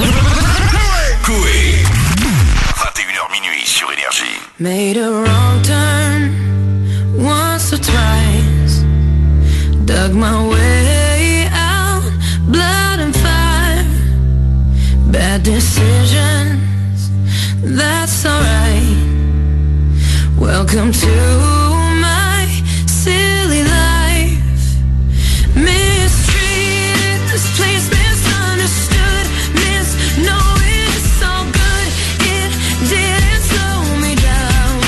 Coé. vingt et une heures minuit sur Énergie. Made a wrong turn once or twice. Dug my way out, blood and fire. Bad decisions, that's alright. Welcome to my silly life. Mistreated, this place misunderstood. Misknowing it's all good, it didn't slow me down.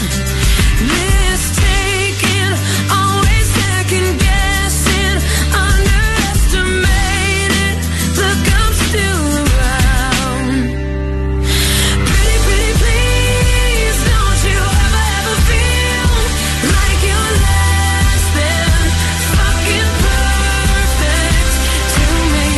Mistaken, always second guessing, underestimated. Look, I'm still around. Pretty, pretty please, don't you ever, ever feel like you're less than fucking perfect to me.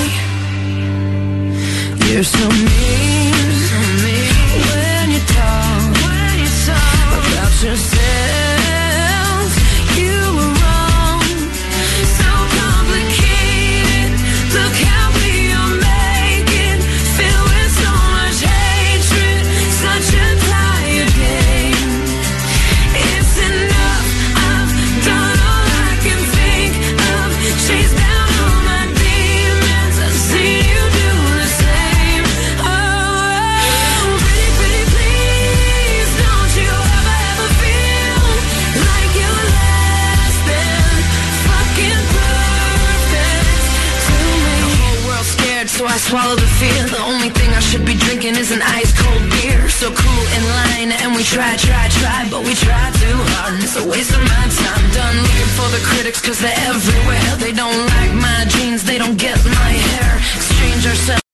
You're so mean, so mean when you talk, when you talk about yourself. You were wrong, so complicated. Look how we are making, filled with so much hatred, such a tired game. It's enough, I've done all I can think of. Chase down all my demons, I've seen you do the same. Oh, pretty, pretty please, don't you ever, ever feel like you're less than fucking perfect to me. The whole world's scared, so I swallow the fear. The only thing I should be drinking is an ice cold beer. So cool in line, and we try, try, try, but we try too hard, and it's a waste of my time. Done looking for the critics, cause they're everywhere. They don't like my jeans, they don't get my hair. Exchange ourselves